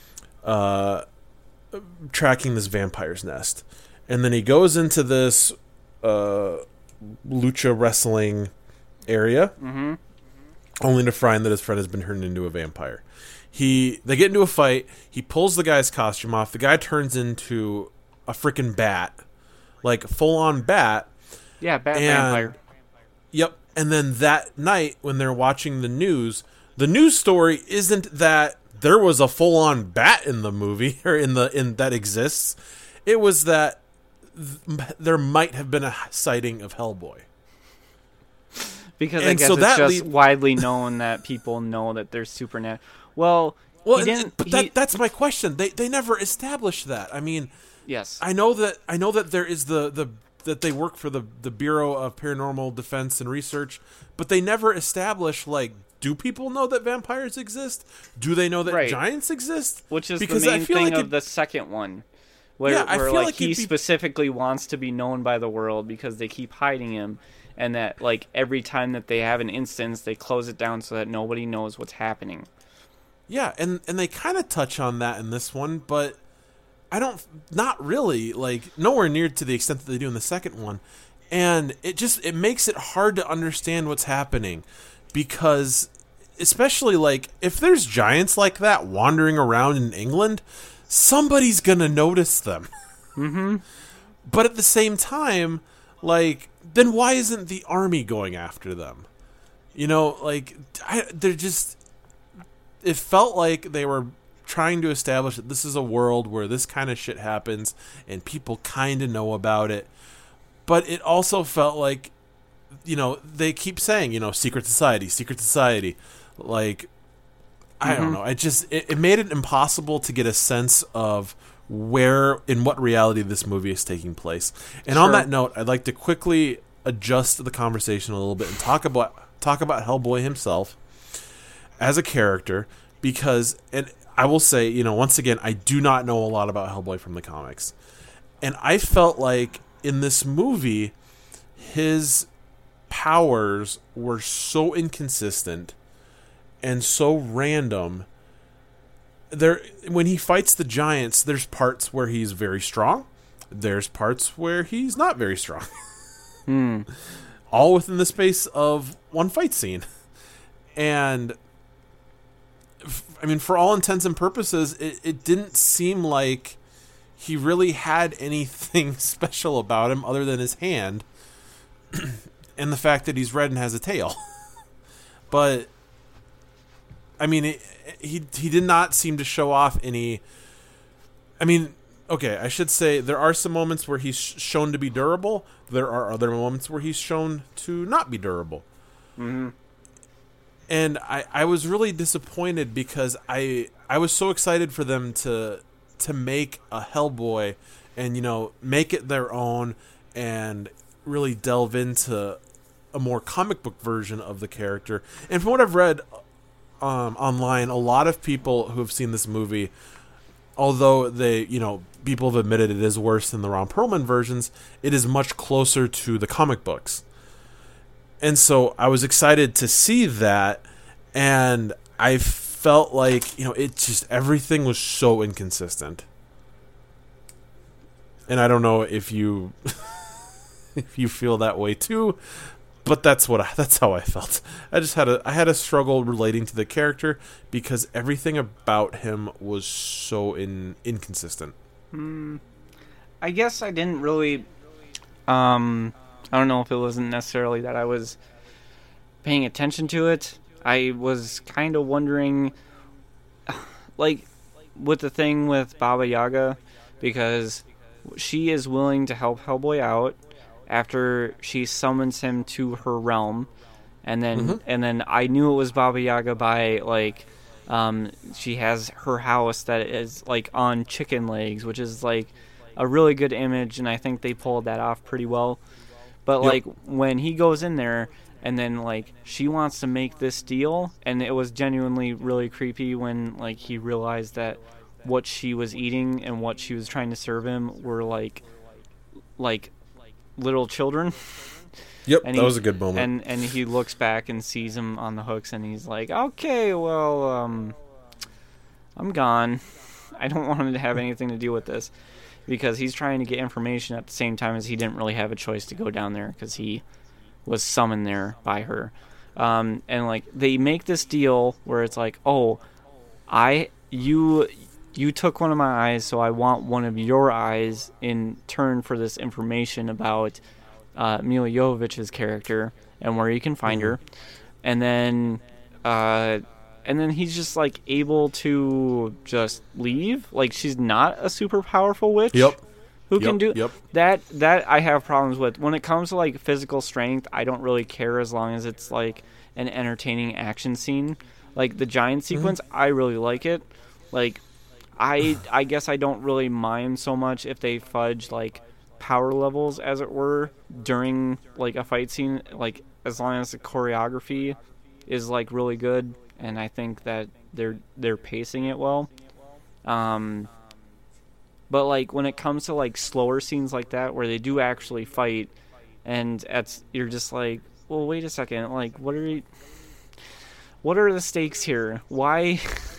tracking this vampire's nest. And then he goes into this lucha wrestling area, only to find that his friend has been turned into a vampire. They get into a fight. He pulls the guy's costume off. The guy turns into a freaking bat, like full-on bat. Yeah, vampire. Yep. And then that night, when they're watching the news story isn't that there was a full-on bat in the movie or in that exists. It was that there might have been a sighting of Hellboy. Because I guess it's just widely known that people know that there's supernatural. That's my question. They never established that. I mean, yes, I know that there is that they work for the Bureau of Paranormal Defense and Research, but they never establish, like, do people know that vampires exist? Do they know that giants exist? Which is because the main thing of the second one. Where he specifically wants to be known by the world because they keep hiding him, and that, like, every time that they have an instance, they close it down so that nobody knows what's happening. Yeah, and they kind of touch on that in this one, but not really, like, nowhere near to the extent that they do in the second one. And it makes it hard to understand what's happening, because especially, like, if there's giants like that wandering around in England, somebody's gonna notice them. Mm-hmm. But at the same time, like, then why isn't the army going after them? Like, it felt like they were trying to establish that this is a world where this kind of shit happens and people kind of know about it. But it also felt like, they keep saying, secret society. Like, I don't know. It made it impossible to get a sense of in what reality this movie is taking place. And on that note, I'd like to quickly adjust the conversation a little bit and talk about Hellboy himself as a character, because, and I will say, once again, I do not know a lot about Hellboy from the comics. And I felt like in this movie, his powers were so inconsistent and so random. When he fights the giants, there's parts where he's very strong. There's parts where he's not very strong. All within the space of one fight scene. And, I mean, for all intents and purposes, it didn't seem like he really had anything special about him other than his hand and the fact that he's red and has a tail. But, I mean, he did not seem to show off any... I mean, okay, I should say there are some moments where he's shown to be durable. There are other moments where he's shown to not be durable. Mm-hmm. And I was really disappointed because I was so excited for them to make a Hellboy and, make it their own and really delve into a more comic book version of the character. And from what I've read online, a lot of people who have seen this movie, although people have admitted it is worse than the Ron Perlman versions, it is much closer to the comic books. And so I was excited to see that, and I felt like, it just, everything was so inconsistent. And I don't know if you if you feel that way too. But that's how I felt. I had a struggle relating to the character because everything about him was so inconsistent. I guess I didn't really. I don't know if it wasn't necessarily that I was paying attention to it. I was kind of wondering, like, with the thing with Baba Yaga, because she is willing to help Hellboy out after she summons him to her realm, and then I knew it was Baba Yaga by, like, she has her house that is, like, on chicken legs, which is, like, a really good image, and I think they pulled that off pretty well. But, like, when he goes in there, and then, like, she wants to make this deal, and it was genuinely really creepy when, like, he realized that what she was eating and what she was trying to serve him were, like little children. Yep, and that was a good moment. And he looks back and sees him on the hooks, and he's like, okay, well, I'm gone. I don't want him to have anything to do with this. Because he's trying to get information at the same time as he didn't really have a choice to go down there because he was summoned there by her. And, like, they make this deal where it's like, oh, you took one of my eyes, so I want one of your eyes in turn for this information about Mila Jovovich's character and where you can find her. And then he's just, like, able to just leave. Like, she's not a super powerful witch. Who can do that. That I have problems with. When it comes to, like, physical strength, I don't really care as long as it's, like, an entertaining action scene. Like, the giant sequence, I really like it. Like, I guess I don't really mind so much if they fudge, like, power levels, as it were, during, like, a fight scene. Like, as long as the choreography is, like, really good, and I think that they're pacing it well. But, like, when it comes to, like, slower scenes like that where they do actually fight, and you're just like, well, wait a second, like, what are the stakes here? Why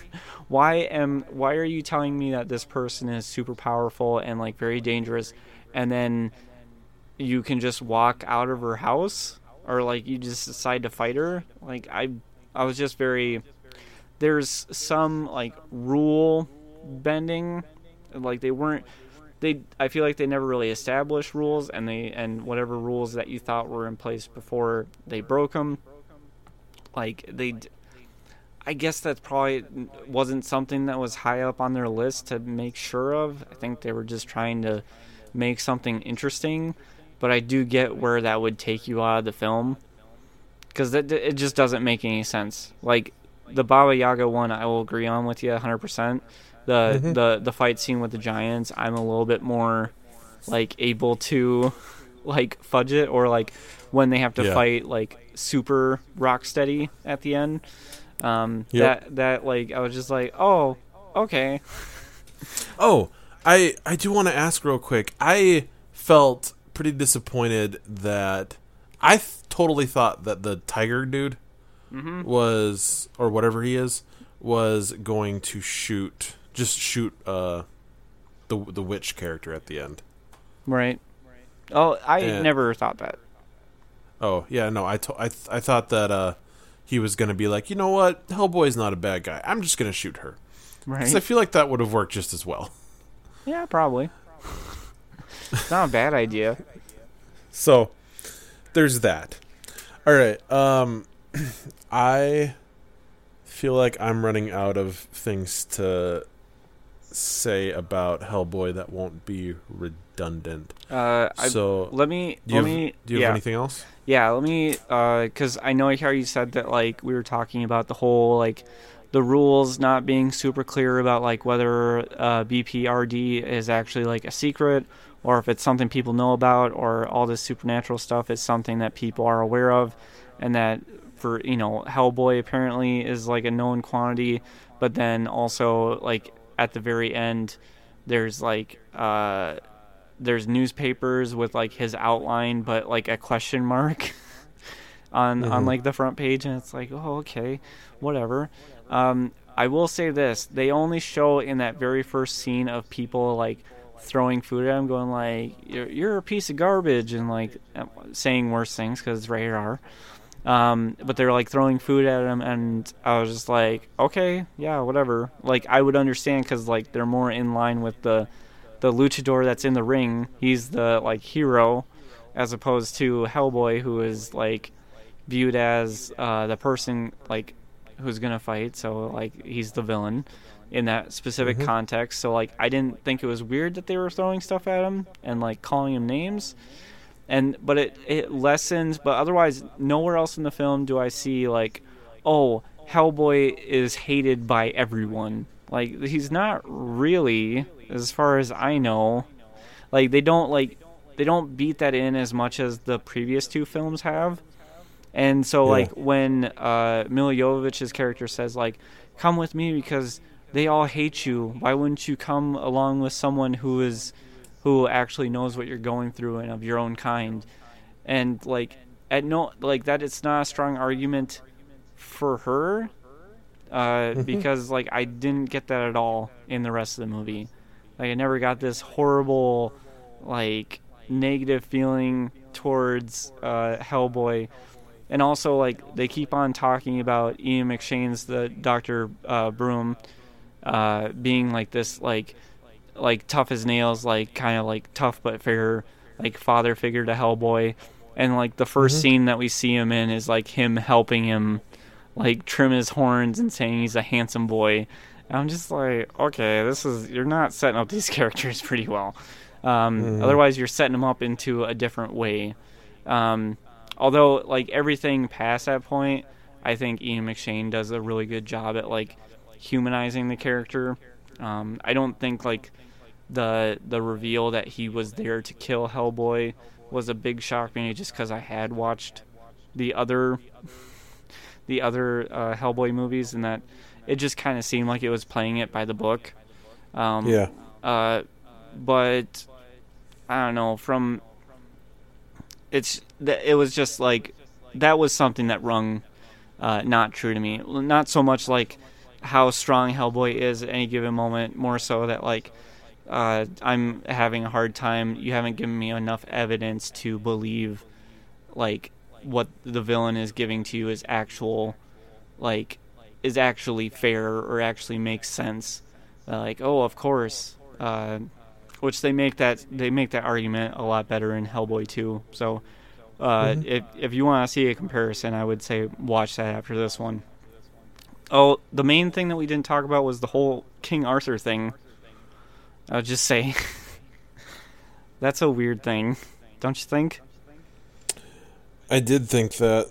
are you telling me that this person is super powerful and, like, very dangerous, and then you can just walk out of her house, or, like, you just decide to fight her? Like, I was just there's some, like, rule bending, like, I feel like they never really established rules, and whatever rules that you thought were in place before, they broke them. Like, I guess that probably wasn't something that was high up on their list to make sure of. I think they were just trying to make something interesting, but I do get where that would take you out of the film, because it just doesn't make any sense. Like, the Baba Yaga one, I will agree on with you 100%. The fight scene with the giants, I'm a little bit more, like, able to, like, fudge it, or, like, when they have to fight, like, super Rocksteady at the end. That like, I was just like, oh, okay. Oh, I do want to ask real quick. I felt pretty disappointed that totally thought that the tiger dude was, or whatever he is, was going to shoot the witch character at the end. Right. Oh, I never thought that. Oh, yeah, no, I thought that he was going to be like, you know what, Hellboy's not a bad guy. I'm just going to shoot her. Right. Because I feel like that would have worked just as well. Yeah, probably. It's not a bad idea. So, there's that. All right. I feel like I'm running out of things to say about Hellboy that won't be redundant. Do you have anything else? Yeah, let me, because I know how you said that, like, we were talking about the whole, like, the rules not being super clear about, like, whether BPRD is actually, like, a secret, or if it's something people know about, or all this supernatural stuff is something that people are aware of, and that, for, you know, Hellboy apparently is, like, a known quantity, but then also, like, at the very end, there's, like, there's newspapers with, like, his outline, but, like, a question mark on like, the front page, and it's like, oh, okay, whatever. I will say this. They only show in that very first scene of people, like, throwing food at him, going like, "You're a piece of garbage," and like saying worse things because it's rated R. But they're like throwing food at him, and I was just like, okay, yeah, whatever. Like I would understand because like they're more in line with the luchador that's in the ring. He's the like hero, as opposed to Hellboy, who is like viewed as the person like who's gonna fight. So like he's the villain in that specific context. So like I didn't think it was weird that they were throwing stuff at him and like calling him names. But it lessens, but otherwise nowhere else in the film do I see like, oh, Hellboy is hated by everyone. Like he's not really, as far as I know. Like they don't beat that in as much as the previous two films have. And so like when Milla Jovovich's character says like, come with me because they all hate you. Why wouldn't you come along with someone who actually knows what you're going through and of your own kind? And like that it's not a strong argument for her because like I didn't get that at all in the rest of the movie. Like I never got this horrible like negative feeling towards Hellboy. And also like they keep on talking about Ian McShane's the Dr. Broom being like this like tough as nails, like kind of like tough but fair, like father figure to Hellboy. And like the first scene that we see him in is like him helping him like trim his horns and saying he's a handsome boy. And I'm just like, okay, you're not setting up these characters pretty well. Otherwise you're setting them up into a different way. Although like everything past that point, I think Ian McShane does a really good job at like humanizing the character. I don't think like the reveal that he was there to kill Hellboy was a big shock to me, just because I had watched the other Hellboy movies, and that it just kind of seemed like it was playing it by the book. But I don't know. It was just like that was something that rung not true to me. Not so much like how strong Hellboy is at any given moment, more so that like I'm having a hard time. You haven't given me enough evidence to believe like what the villain is giving to you is actually fair or actually makes sense. Like, oh, of course. Which they make that argument a lot better in Hellboy 2. So if you want to see a comparison, I would say watch that after this one. Oh, the main thing that we didn't talk about was the whole King Arthur thing. I would just say that's a weird thing, don't you think? I did think that.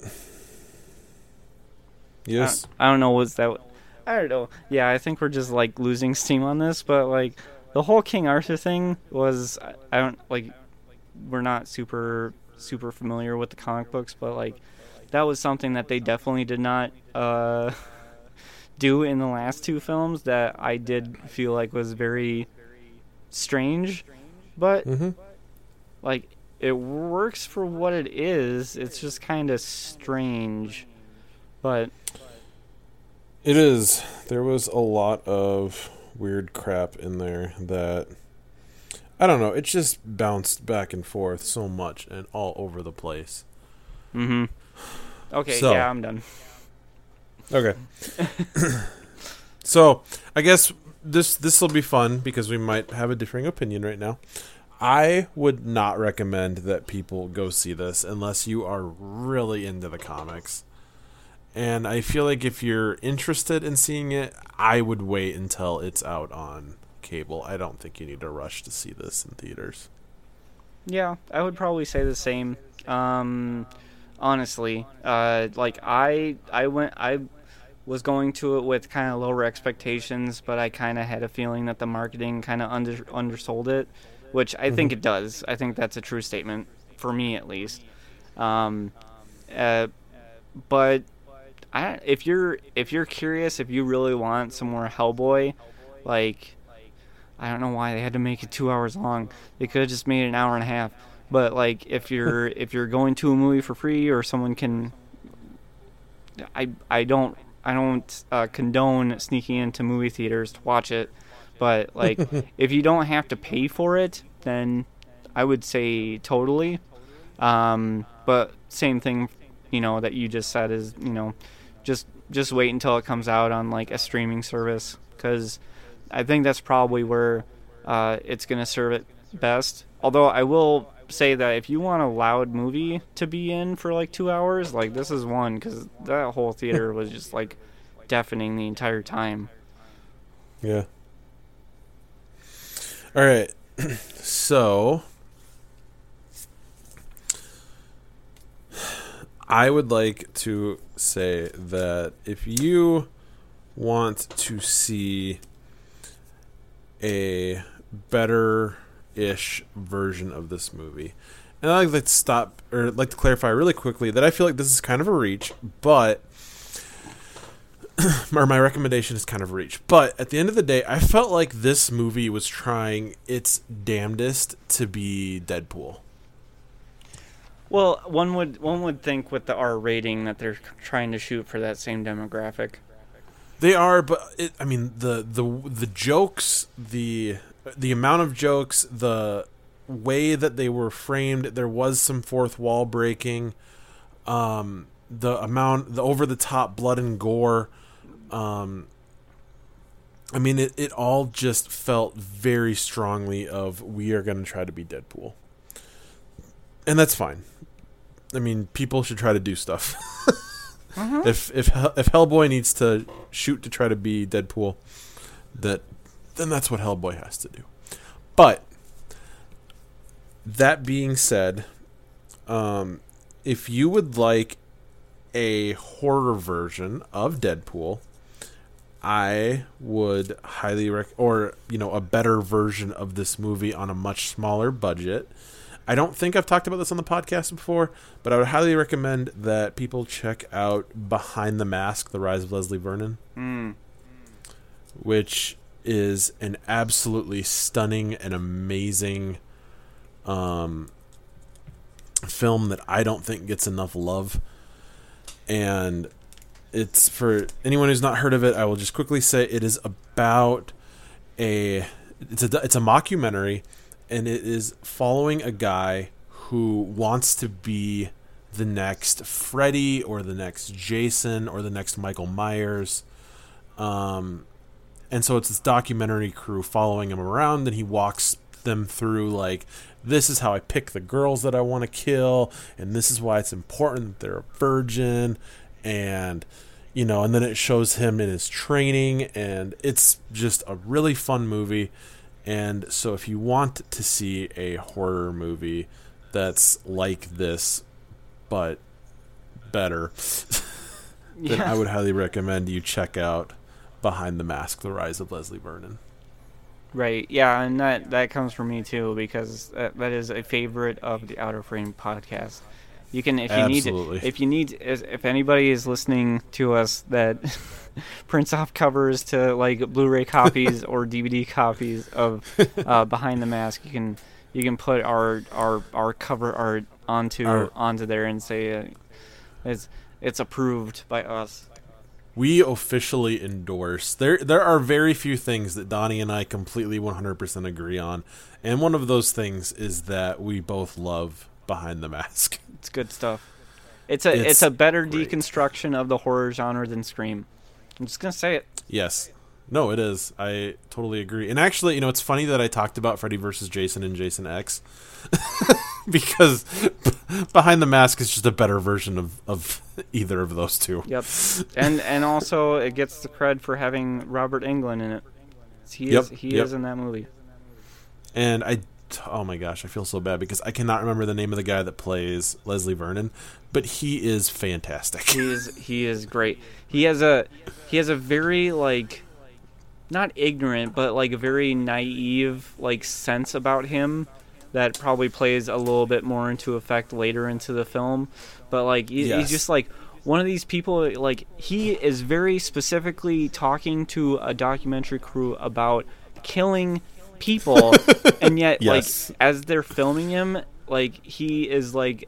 Yes. I don't know. I don't know. Yeah, I think we're just like losing steam on this, but like the whole King Arthur thing was, I don't like. We're not super familiar with the comic books, but like that was something that they definitely did not do in the last two films that I did feel like was very strange, but like it works for what it is. It's just kind of strange, but it is. There was a lot of weird crap in there that I don't know. It just bounced back and forth so much and all over the place. Okay, so, yeah, I'm done. Okay. So, I guess this will be fun because we might have a differing opinion right now. I would not recommend that people go see this unless you are really into the comics. And I feel like if you're interested in seeing it, I would wait until it's out on cable. I don't think you need to rush to see this in theaters. Yeah, I would probably say the same. Honestly, like I was going to it with kind of lower expectations, but I kind of had a feeling that the marketing kind of undersold it, which I think it does. I think that's a true statement for me, at least. But if you're curious, if you really want some more Hellboy, like I don't know why they had to make it 2 hours long. They could have just made it an hour and a half. But like if you're going to a movie for free, or someone can, I don't condone sneaking into movie theaters to watch it, But like, if you don't have to pay for it, then I would say totally. But same thing, that you just said is, just wait until it comes out on like a streaming service, because I think that's probably where it's going to serve it best. Although I will say that if you want a loud movie to be in for like 2 hours, like this is one, because that whole theater was just like deafening the entire time. Yeah. All right. So I would like to say that if you want to see a better-ish version of this movie, and I'd like to clarify really quickly that I feel like this is kind of a reach, but or my recommendation is kind of a reach. But at the end of the day, I felt like this movie was trying its damnedest to be Deadpool. Well, one would think with the R rating that they're trying to shoot for that same demographic. They are, but the jokes, the amount of jokes, the way that they were framed, there was some fourth wall breaking, the over the top blood and gore. It all just felt very strongly of, we are going to try to be Deadpool. And that's fine. I mean, people should try to do stuff. Uh-huh. If Hellboy needs to shoot to try to be Deadpool, then that's what Hellboy has to do. But that being said, if you would like a horror version of Deadpool, I would highly a better version of this movie on a much smaller budget. I don't think I've talked about this on the podcast before, but I would highly recommend that people check out Behind the Mask: The Rise of Leslie Vernon, which is an absolutely stunning and amazing film that I don't think gets enough love. And it's, for anyone who's not heard of it, I will just quickly say it is about it's a mockumentary, and it is following a guy who wants to be the next Freddy or the next Jason or the next Michael Myers. And so it's this documentary crew following him around, and he walks them through, like, this is how I pick the girls that I want to kill, and this is why it's important that they're a virgin, and and then it shows him in his training, and it's just a really fun movie. And so if you want to see a horror movie that's like this but better, then I would highly recommend you check out Behind the Mask: The Rise of Leslie Vernon. Right, yeah, and that comes from me too, because that is a favorite of the Outer Frame podcast. You can, if anybody is listening to us that prints off covers to like Blu-ray copies or DVD copies of Behind the Mask, you can put our cover art onto there and say it's approved by us. We officially endorse. There are very few things that Donnie and I completely 100% agree on, and one of those things is that we both love Behind the Mask. It's good stuff. It's a better great deconstruction of the horror genre than Scream. I'm just gonna say it. Yes. No, it is. I totally agree. And actually, it's funny that I talked about Freddy vs. Jason and Jason X, because Behind the Mask is just a better version of either of those two. Yep. And also it gets the cred for having Robert Englund in it. He is in that movie. And oh my gosh, I feel so bad because I cannot remember the name of the guy that plays Leslie Vernon, but he is fantastic. He is great. He has a very, like, not ignorant, but like a very naive, like, sense about him that probably plays a little bit more into effect later into the film. But like he's just like one of these people, like, he is very specifically talking to a documentary crew about killing people, and yet like as they're filming him, like, he is like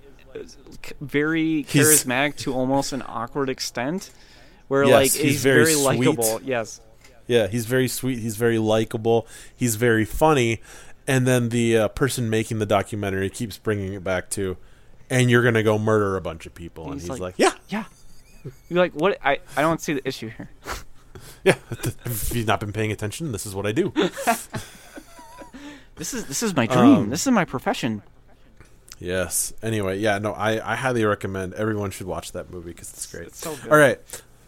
very charismatic to almost an awkward extent, where like he's very likable. Yes. Yeah, he's very sweet. He's very likable. He's very funny. And then the person making the documentary keeps bringing it back to, and you're going to go murder a bunch of people. And he's like, yeah. Yeah. You're like, what? I don't see the issue here. Yeah. If you've not been paying attention, this is what I do. This is my dream. This is my profession. Yes. Anyway, yeah, no, I highly recommend everyone should watch that movie because it's great. It's so good. All right.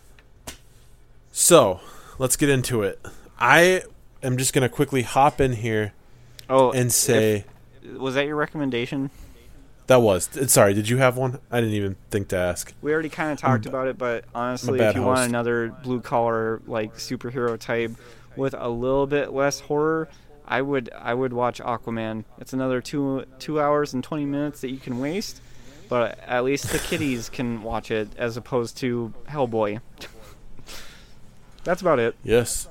So, let's get into it. I am just going to quickly hop in here and say... Was that your recommendation? That was. Sorry, did you have one? I didn't even think to ask. We already kind of talked about it, but honestly, if you want another blue-collar like superhero type with a little bit less horror... I would watch Aquaman. It's another 2 hours and 20 minutes that you can waste, but at least the kiddies can watch it as opposed to Hellboy. That's about it. Yes.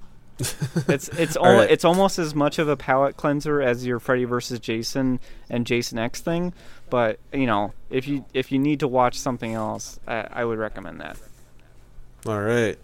It's almost as much of a palate cleanser as your Freddy vs. Jason and Jason X thing, but if you need to watch something else, I would recommend that. All right.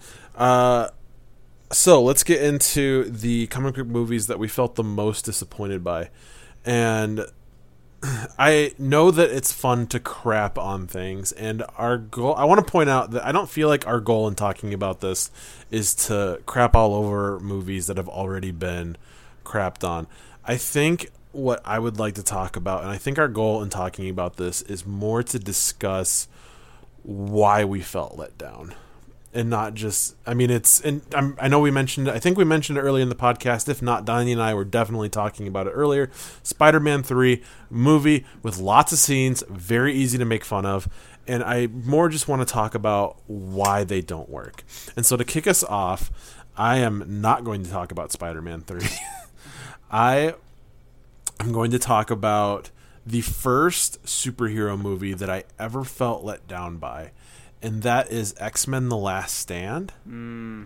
So let's get into the comic book movies that we felt the most disappointed by. And I know that it's fun to crap on things. And our goal, I want to point out that I don't feel like our goal in talking about this is to crap all over movies that have already been crapped on. I think what I would like to talk about, and I think our goal in talking about this is more to discuss why we felt let down. And not just, I mean, I know I think we mentioned it earlier in the podcast. If not, Donnie and I were definitely talking about it earlier. Spider-Man 3 movie with lots of scenes, very easy to make fun of. And I more just want to talk about why they don't work. And so to kick us off, I am not going to talk about Spider-Man 3. I am going to talk about the first superhero movie that I ever felt let down by. And that is X-Men: The Last Stand, and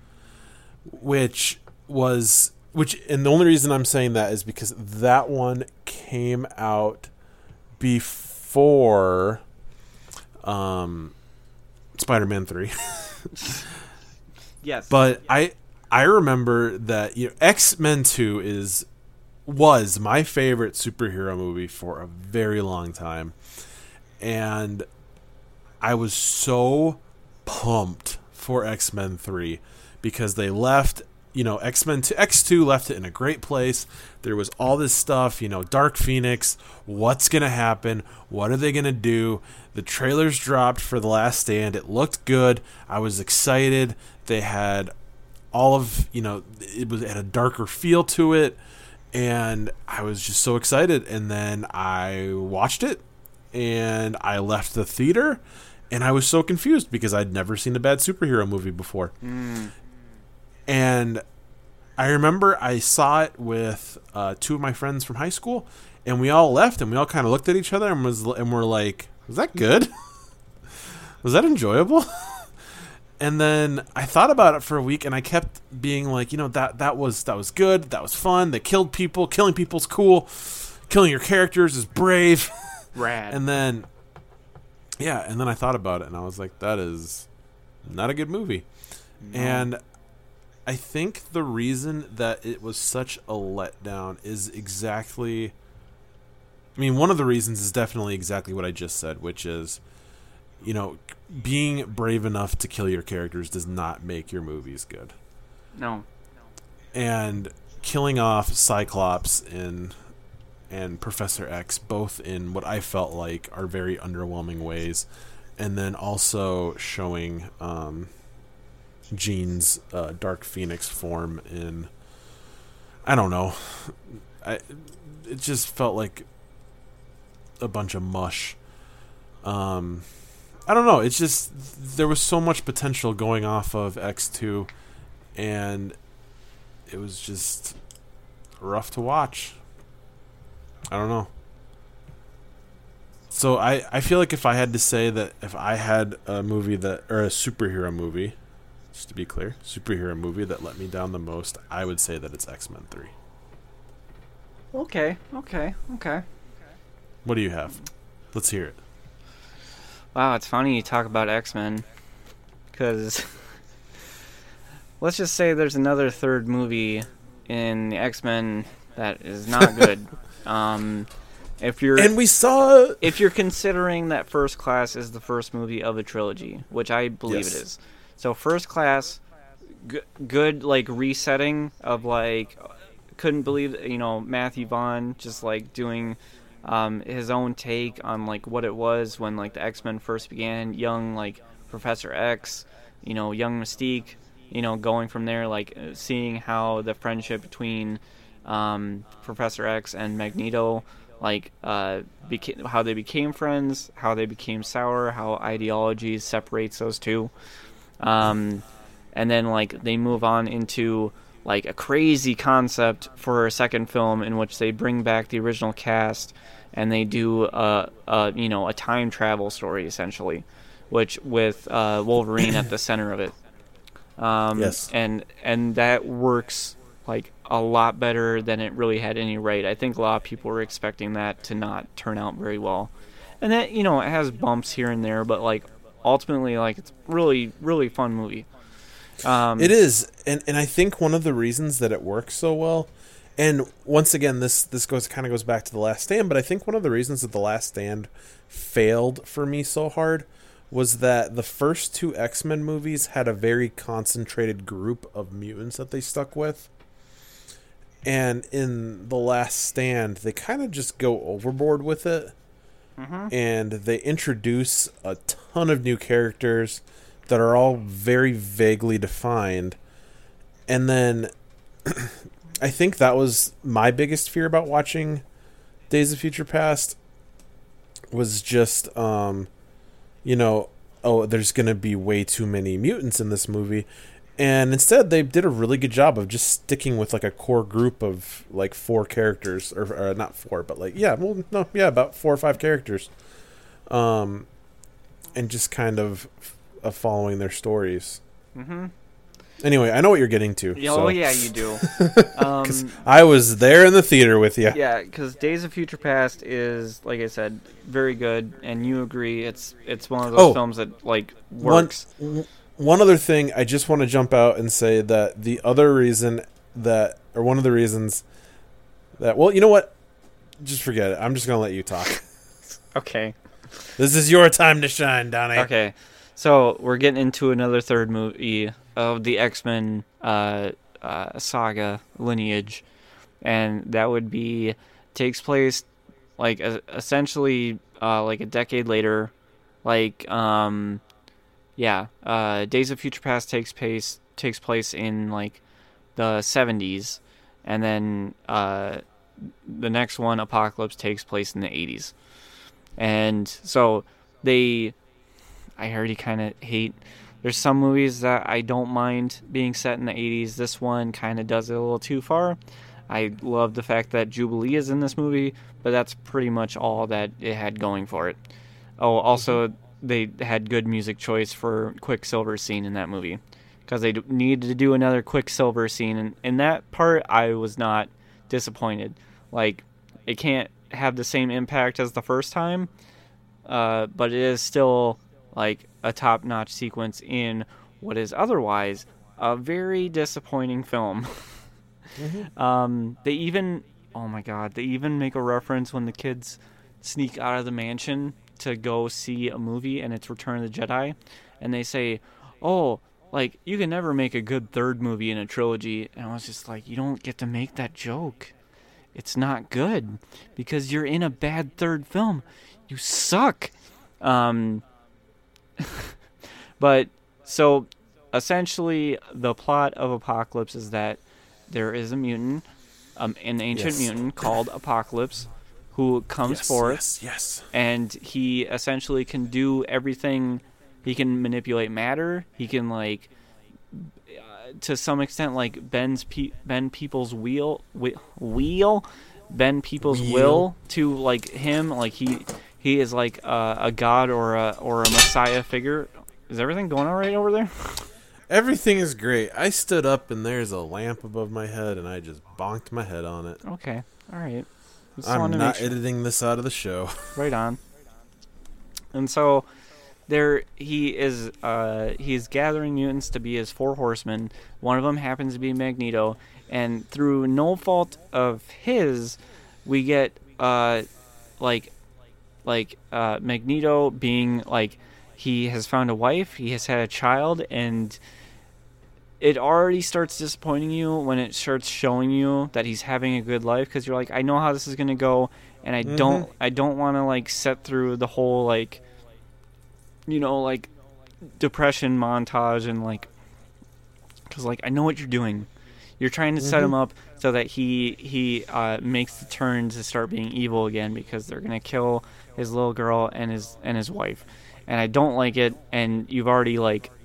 the only reason I'm saying that is because that one came out before Spider-Man 3. Yes. But I remember that X-Men 2 was my favorite superhero movie for a very long time, and I was so pumped for X-Men 3 because they left, X-Men 2, X2 left it in a great place. There was all this stuff, Dark Phoenix, what's going to happen? What are they going to do? The trailers dropped for The Last Stand. It looked good. I was excited. They had all of, it had a darker feel to it. And I was just so excited. And then I watched it and I left the theater. And I was so confused because I'd never seen a bad superhero movie before. And I remember I saw it with two of my friends from high school, and we all left, and we all kind of looked at each other and were like, was that good? Was that enjoyable? And then I thought about it for a week, and I kept being like, that was good. That was fun. They killed people. Killing people's cool. Killing your characters is brave. Rad. And then I thought about it, and I was like, that is not a good movie. No. And I think the reason that it was such a letdown is exactly... one of the reasons is definitely exactly what I just said, which is, being brave enough to kill your characters does not make your movies good. No. And killing off Cyclops and Professor X, both in what I felt like are very underwhelming ways, and then also showing Jean's Dark Phoenix form in, I don't know, it just felt like a bunch of mush. I don't know, it's just, there was so much potential going off of X2, and it was just rough to watch. I don't know. So I feel like if I had to say that if I had a movie or a superhero movie, just to be clear, superhero movie that let me down the most, I would say that it's X-Men 3. Okay. What do you have? Let's hear it. Wow, it's funny you talk about X-Men, because let's just say there's another third movie in the X-Men that is not good. If you're And we saw... if you're considering that First Class is the first movie of a trilogy, which I believe Yes. it is. So First Class, good like resetting of like, couldn't believe, Matthew Vaughn just like doing his own take on like what it was when like the X-Men first began, young like Professor X, young Mystique, going from there, like seeing how the friendship between Professor X and Magneto, like how they became friends, how they became sour, how ideology separates those two, and then like they move on into like a crazy concept for a second film in which they bring back the original cast and they do a time travel story essentially, which with Wolverine at the center of it. Yes. And that works like a lot better than it really had any right. I think a lot of people were expecting that to not turn out very well. And that, it has bumps here and there, but like ultimately like it's really, really fun movie. It is, and I think one of the reasons that it works so well, and once again this kind of goes back to The Last Stand, but I think one of the reasons that The Last Stand failed for me so hard was that the first two X-Men movies had a very concentrated group of mutants that they stuck with. And in The Last Stand, they kind of just go overboard with it. Mm-hmm. And they introduce a ton of new characters that are all very vaguely defined. And then I think that was my biggest fear about watching Days of Future Past was just, there's going to be way too many mutants in this movie. And instead, they did a really good job of just sticking with like a core group of like 4 characters, or not 4, but like about 4 or 5 characters, and just kind of following their stories. Mm-hmm. Anyway, I know what you're getting to. Oh yeah, you do. 'Cause I was there in the theater with you. Yeah, because Days of Future Past is, like I said, very good, and you agree it's one of those films that like works. One other thing, I just want to jump out and say that one of the reasons that, well, you know what? Just forget it. I'm just going to let you talk. Okay. This is your time to shine, Donnie. Okay. So we're getting into another third movie of the X-Men saga lineage, and that would takes place like essentially like a decade later, like Days of Future Past takes place in like the 70s, and then the next one, Apocalypse, takes place in the 80s. And so I already kind of hate. There's some movies that I don't mind being set in the 80s. This one kind of does it a little too far. I love the fact that Jubilee is in this movie, but that's pretty much all that it had going for it. Oh, also, they had good music choice for Quicksilver scene in that movie, because they needed to do another Quicksilver scene, and in that part, I was not disappointed. Like, it can't have the same impact as the first time, but it is still like a top-notch sequence in what is otherwise a very disappointing film. Mm-hmm. They even make a reference when the kids sneak out of the mansion to go see a movie, and it's Return of the Jedi, and they say, oh, like, you can never make a good third movie in a trilogy. And I was just like, you don't get to make that joke. It's not good, because you're in a bad third film. You suck. But so essentially the plot of Apocalypse is that there is a mutant, an ancient mutant called Apocalypse, who comes forth, and he essentially can do everything. He can manipulate matter. He can, like, to some extent, like, bend people's will to, like, him. Like, he is like a god or a messiah figure. Is everything going all right over there? Everything is great. I stood up and there's a lamp above my head, and I just bonked my head on it. Okay, all right. I'm not editing this out of the show. Right on. And so, he's gathering mutants to be his four horsemen. One of them happens to be Magneto, and through no fault of his, we get Magneto being like, he has found a wife, he has had a child, and it already starts disappointing you when it starts showing you that he's having a good life, because you're like, I know how this is going to go, and I don't want to like set through the whole like, you know, like depression montage, and like, because like I know what you're doing. You're trying to set him up so that he makes the turn to start being evil again, because they're gonna kill his little girl and his wife, and I don't like it. And you've already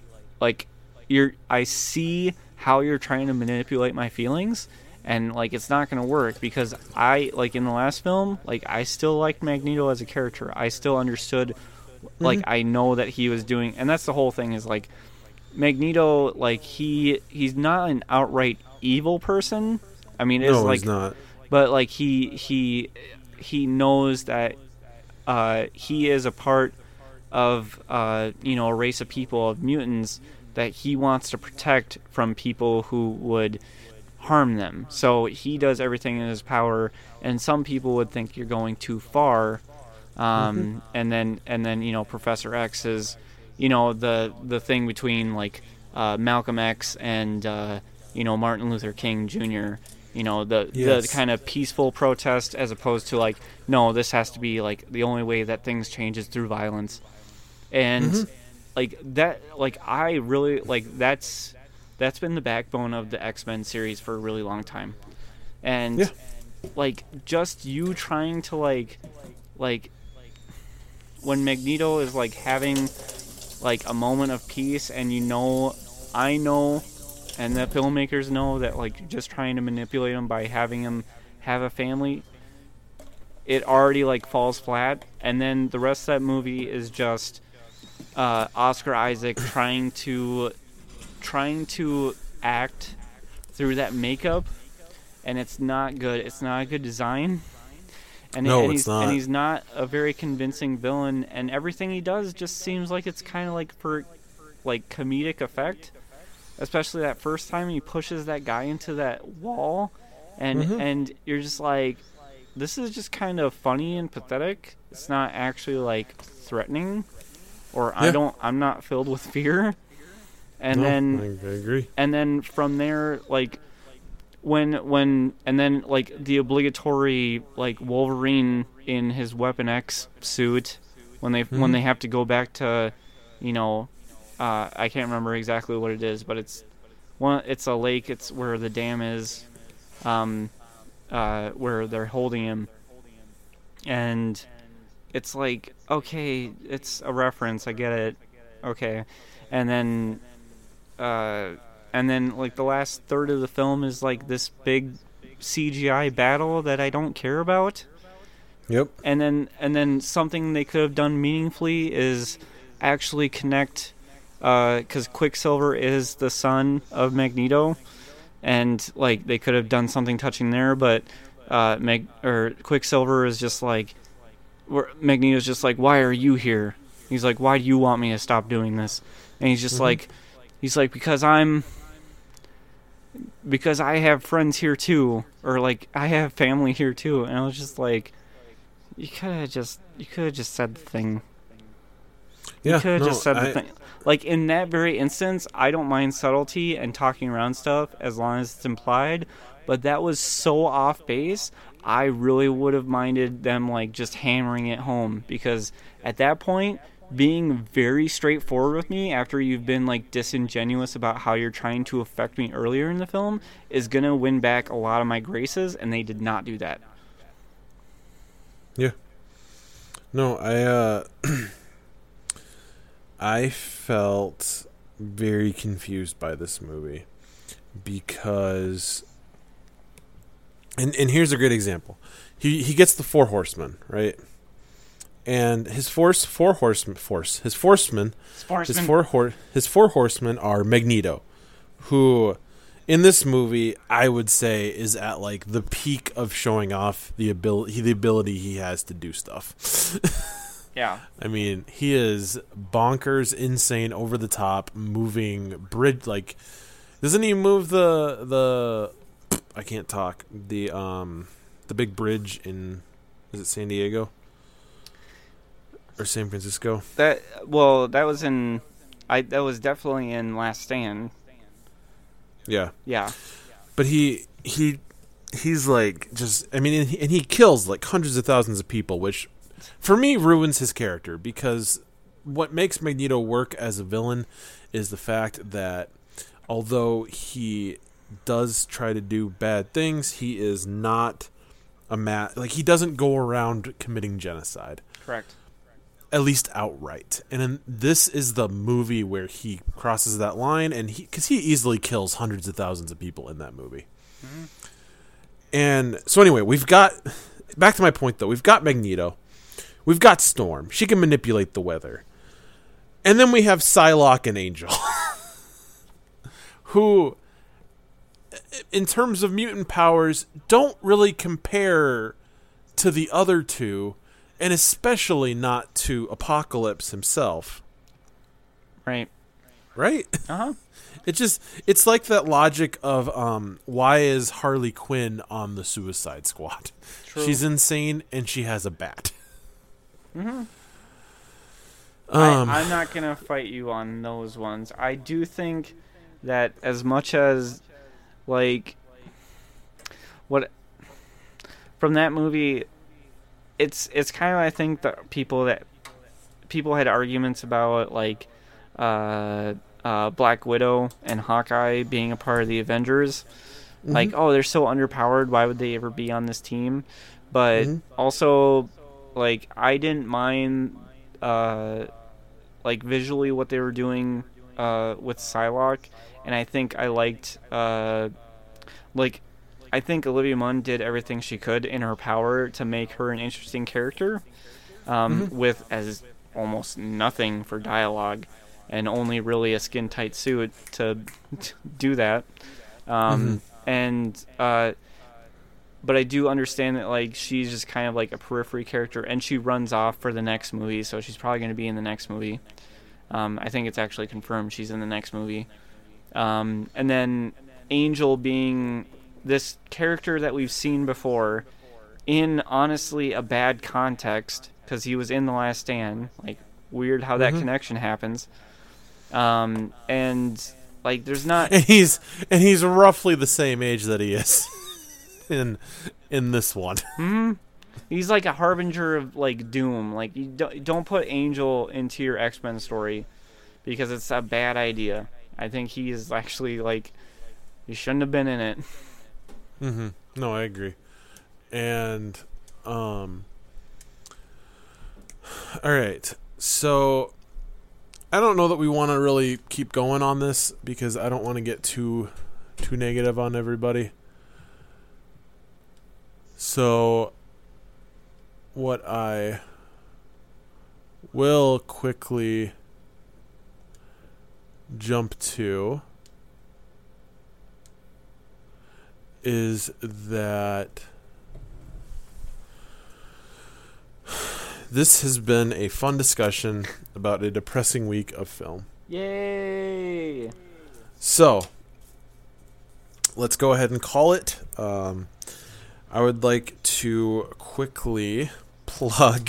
I see how you're trying to manipulate my feelings, and like it's not gonna work, because I like in the last film, like I still liked Magneto as a character. I still understood, like I know that he was doing, and that's the whole thing is like Magneto, like he's not an outright evil person. I mean, it's like, he's not. But like he knows that he is a part of a race of people, of mutants, that he wants to protect from people who would harm them. So he does everything in his power, and some people would think you're going too far. And then Professor X is the thing between like Malcolm X and Martin Luther King Jr. The kind of peaceful protest, as opposed to like, no, this has to be like the only way that things change is through violence. And like that, like I really like that's been the backbone of the X-Men series for a really long time. And like just you trying to like when Magneto is like having like a moment of peace, and I know, and the filmmakers know that like just trying to manipulate him by having him have a family, it already like falls flat. And then the rest of that movie is just Oscar Isaac trying to act through that makeup, and it's not good. It's not a good design. And it's not. And he's not a very convincing villain, and everything he does just seems like it's kind of like for like comedic effect. Especially that first time he pushes that guy into that wall, and you're just like, this is just kind of funny and pathetic. It's not actually like threatening, or I'm not filled with fear. And then I agree. And then from there, like when like the obligatory like Wolverine in his Weapon X suit, when they have to go back to, I can't remember exactly what it is, but it's a lake. It's where the dam is, where they're holding him, and it's like, okay, it's a reference. I get it. Okay, and then like the last third of the film is like this big CGI battle that I don't care about. Yep. And then something they could have done meaningfully is actually connect, because Quicksilver is the son of Magneto, and like they could have done something touching there, but Quicksilver is just like, Magneto's just like, why are you here? He's like, why do you want me to stop doing this? And he's just like, because I have friends here too, or like I have family here too. And I was just like, you could have just said the thing. Yeah, you could have just said the thing. Like in that very instance, I don't mind subtlety and talking around stuff as long as it's implied. But that was so off base, I really would have minded them like just hammering it home, because at that point, being very straightforward with me after you've been like disingenuous about how you're trying to affect me earlier in the film is gonna win back a lot of my graces, and they did not do that. Yeah. No, I felt very confused by this movie, because and here's a great example. He gets the Four Horsemen, right? And his four horsemen are Magneto, who in this movie I would say is at like the peak of showing off the ability he has to do stuff. Yeah. I mean, he is bonkers, insane, over the top, moving bridge. Like, doesn't he move the? I can't talk. The big bridge in, is it San Diego or San Francisco? That was in, that was definitely in Last Stand. Yeah. Yeah. But he's like just. I mean, and he kills like hundreds of thousands of people, which for me ruins his character, because what makes Magneto work as a villain is the fact that although he does try to do bad things, he is not like he doesn't go around committing genocide. Correct. At least outright. And then this is the movie where he crosses that line, and because he easily kills hundreds of thousands of people in that movie. Mm-hmm. And so anyway, we've got, back to my point though, we've got Magneto. We've got Storm. She can manipulate the weather. And then we have Psylocke and Angel. Who, in terms of mutant powers, don't really compare to the other two, and especially not to Apocalypse himself. Right. Right? Uh-huh. It's like that logic of why is Harley Quinn on the Suicide Squad? True. She's insane and she has a bat. Mm-hmm. I'm not going to fight you on those ones. I do think that as much as, like, what from that movie, it's kind of, I think, that people had arguments about, like, Black Widow and Hawkeye being a part of the Avengers. Mm-hmm. Like, oh, they're so underpowered, why would they ever be on this team? But also, like, I didn't mind like visually what they were doing with Psylocke, and I think I liked like, I think Olivia Munn did everything she could in her power to make her an interesting character, with as almost nothing for dialogue and only really a skin-tight suit to do that. And but I do understand that, like, she's just kind of like a periphery character, and she runs off for the next movie, so she's probably going to be in the next movie. I think it's actually confirmed she's in the next movie. And then Angel being this character that we've seen before in, honestly, a bad context, because he was in The Last Stand. Like, weird how that connection happens. And, like, there's not... And he's roughly the same age that he is in this one. Mm-hmm. He's like a harbinger of, like, doom. Like, you don't put Angel into your X-Men story, because it's a bad idea. I think he is actually, like, he shouldn't have been in it. Mm-hmm. No, I agree. And, all right. So, I don't know that we want to really keep going on this, because I don't want to get too negative on everybody. So, what I will quickly jump to is that this has been a fun discussion about a depressing week of film. Yay! So, let's go ahead and call it. I would like to quickly plug.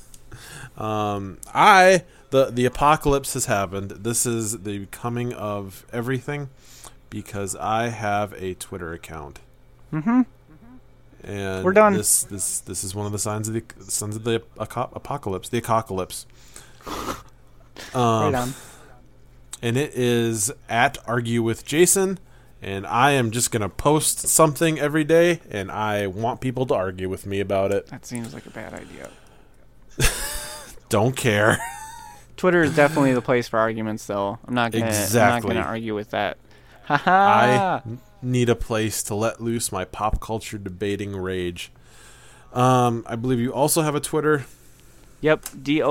The apocalypse has happened. This is the coming of everything, because I have a Twitter account. Mm-hmm. And we're done. This is one of the signs of the apocalypse. The apocalypse. Right on. And it is at Argue with Jason. And I am just going to post something every day, and I want people to argue with me about it. That seems like a bad idea. Don't care. Twitter is definitely the place for arguments, though. I'm not gonna argue with that. I need a place to let loose my pop culture debating rage. I believe you also have a Twitter. Yep,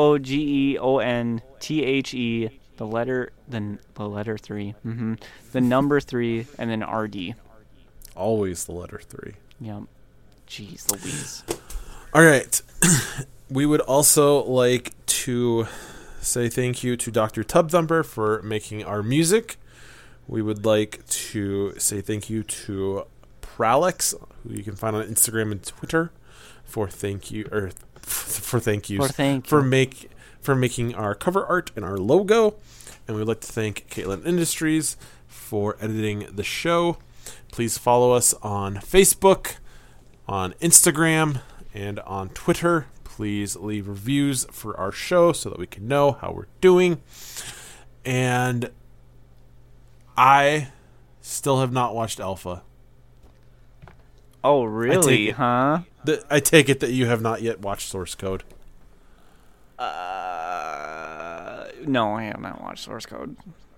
DOGEONTHE. The letter 3. Mm-hmm. The number 3, and then RD. Always the letter 3. Yep. Jeez Louise. All right. We would also like to say thank you to Dr. Tub Thumper for making our music. We would like to say thank you to Pralex, who you can find on Instagram and Twitter, for making our cover art and our logo. And we'd like to thank Caitlin Industries for editing the show. Please follow us on Facebook, on Instagram, and on Twitter. Please leave reviews for our show so that we can know how we're doing. And I still have not watched Alpha. Oh, really? Huh? I take it that you have not yet watched Source Code. No, I have not watched Source Code.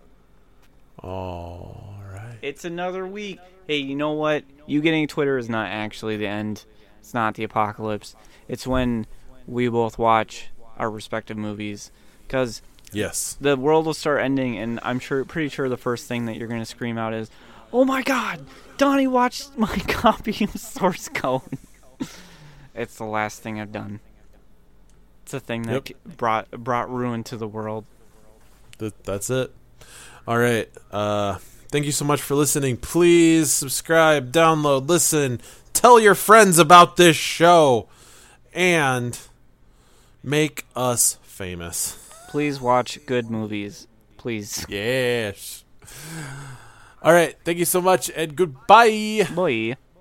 All right. It's another week. Hey, you know what? You getting Twitter is not actually the end. It's not the apocalypse. It's when we both watch our respective movies. Because yes, the world will start ending, and I'm pretty sure the first thing that you're going to scream out is, "Oh my God, Donnie watched my copy of Source Code." It's the last thing I've done. It's a thing that brought ruin to the world. That's it. All right. Thank you so much for listening. Please subscribe, download, listen, tell your friends about this show, and make us famous. Please watch good movies. Please. Yes. All right. Thank you so much, and goodbye. Bye.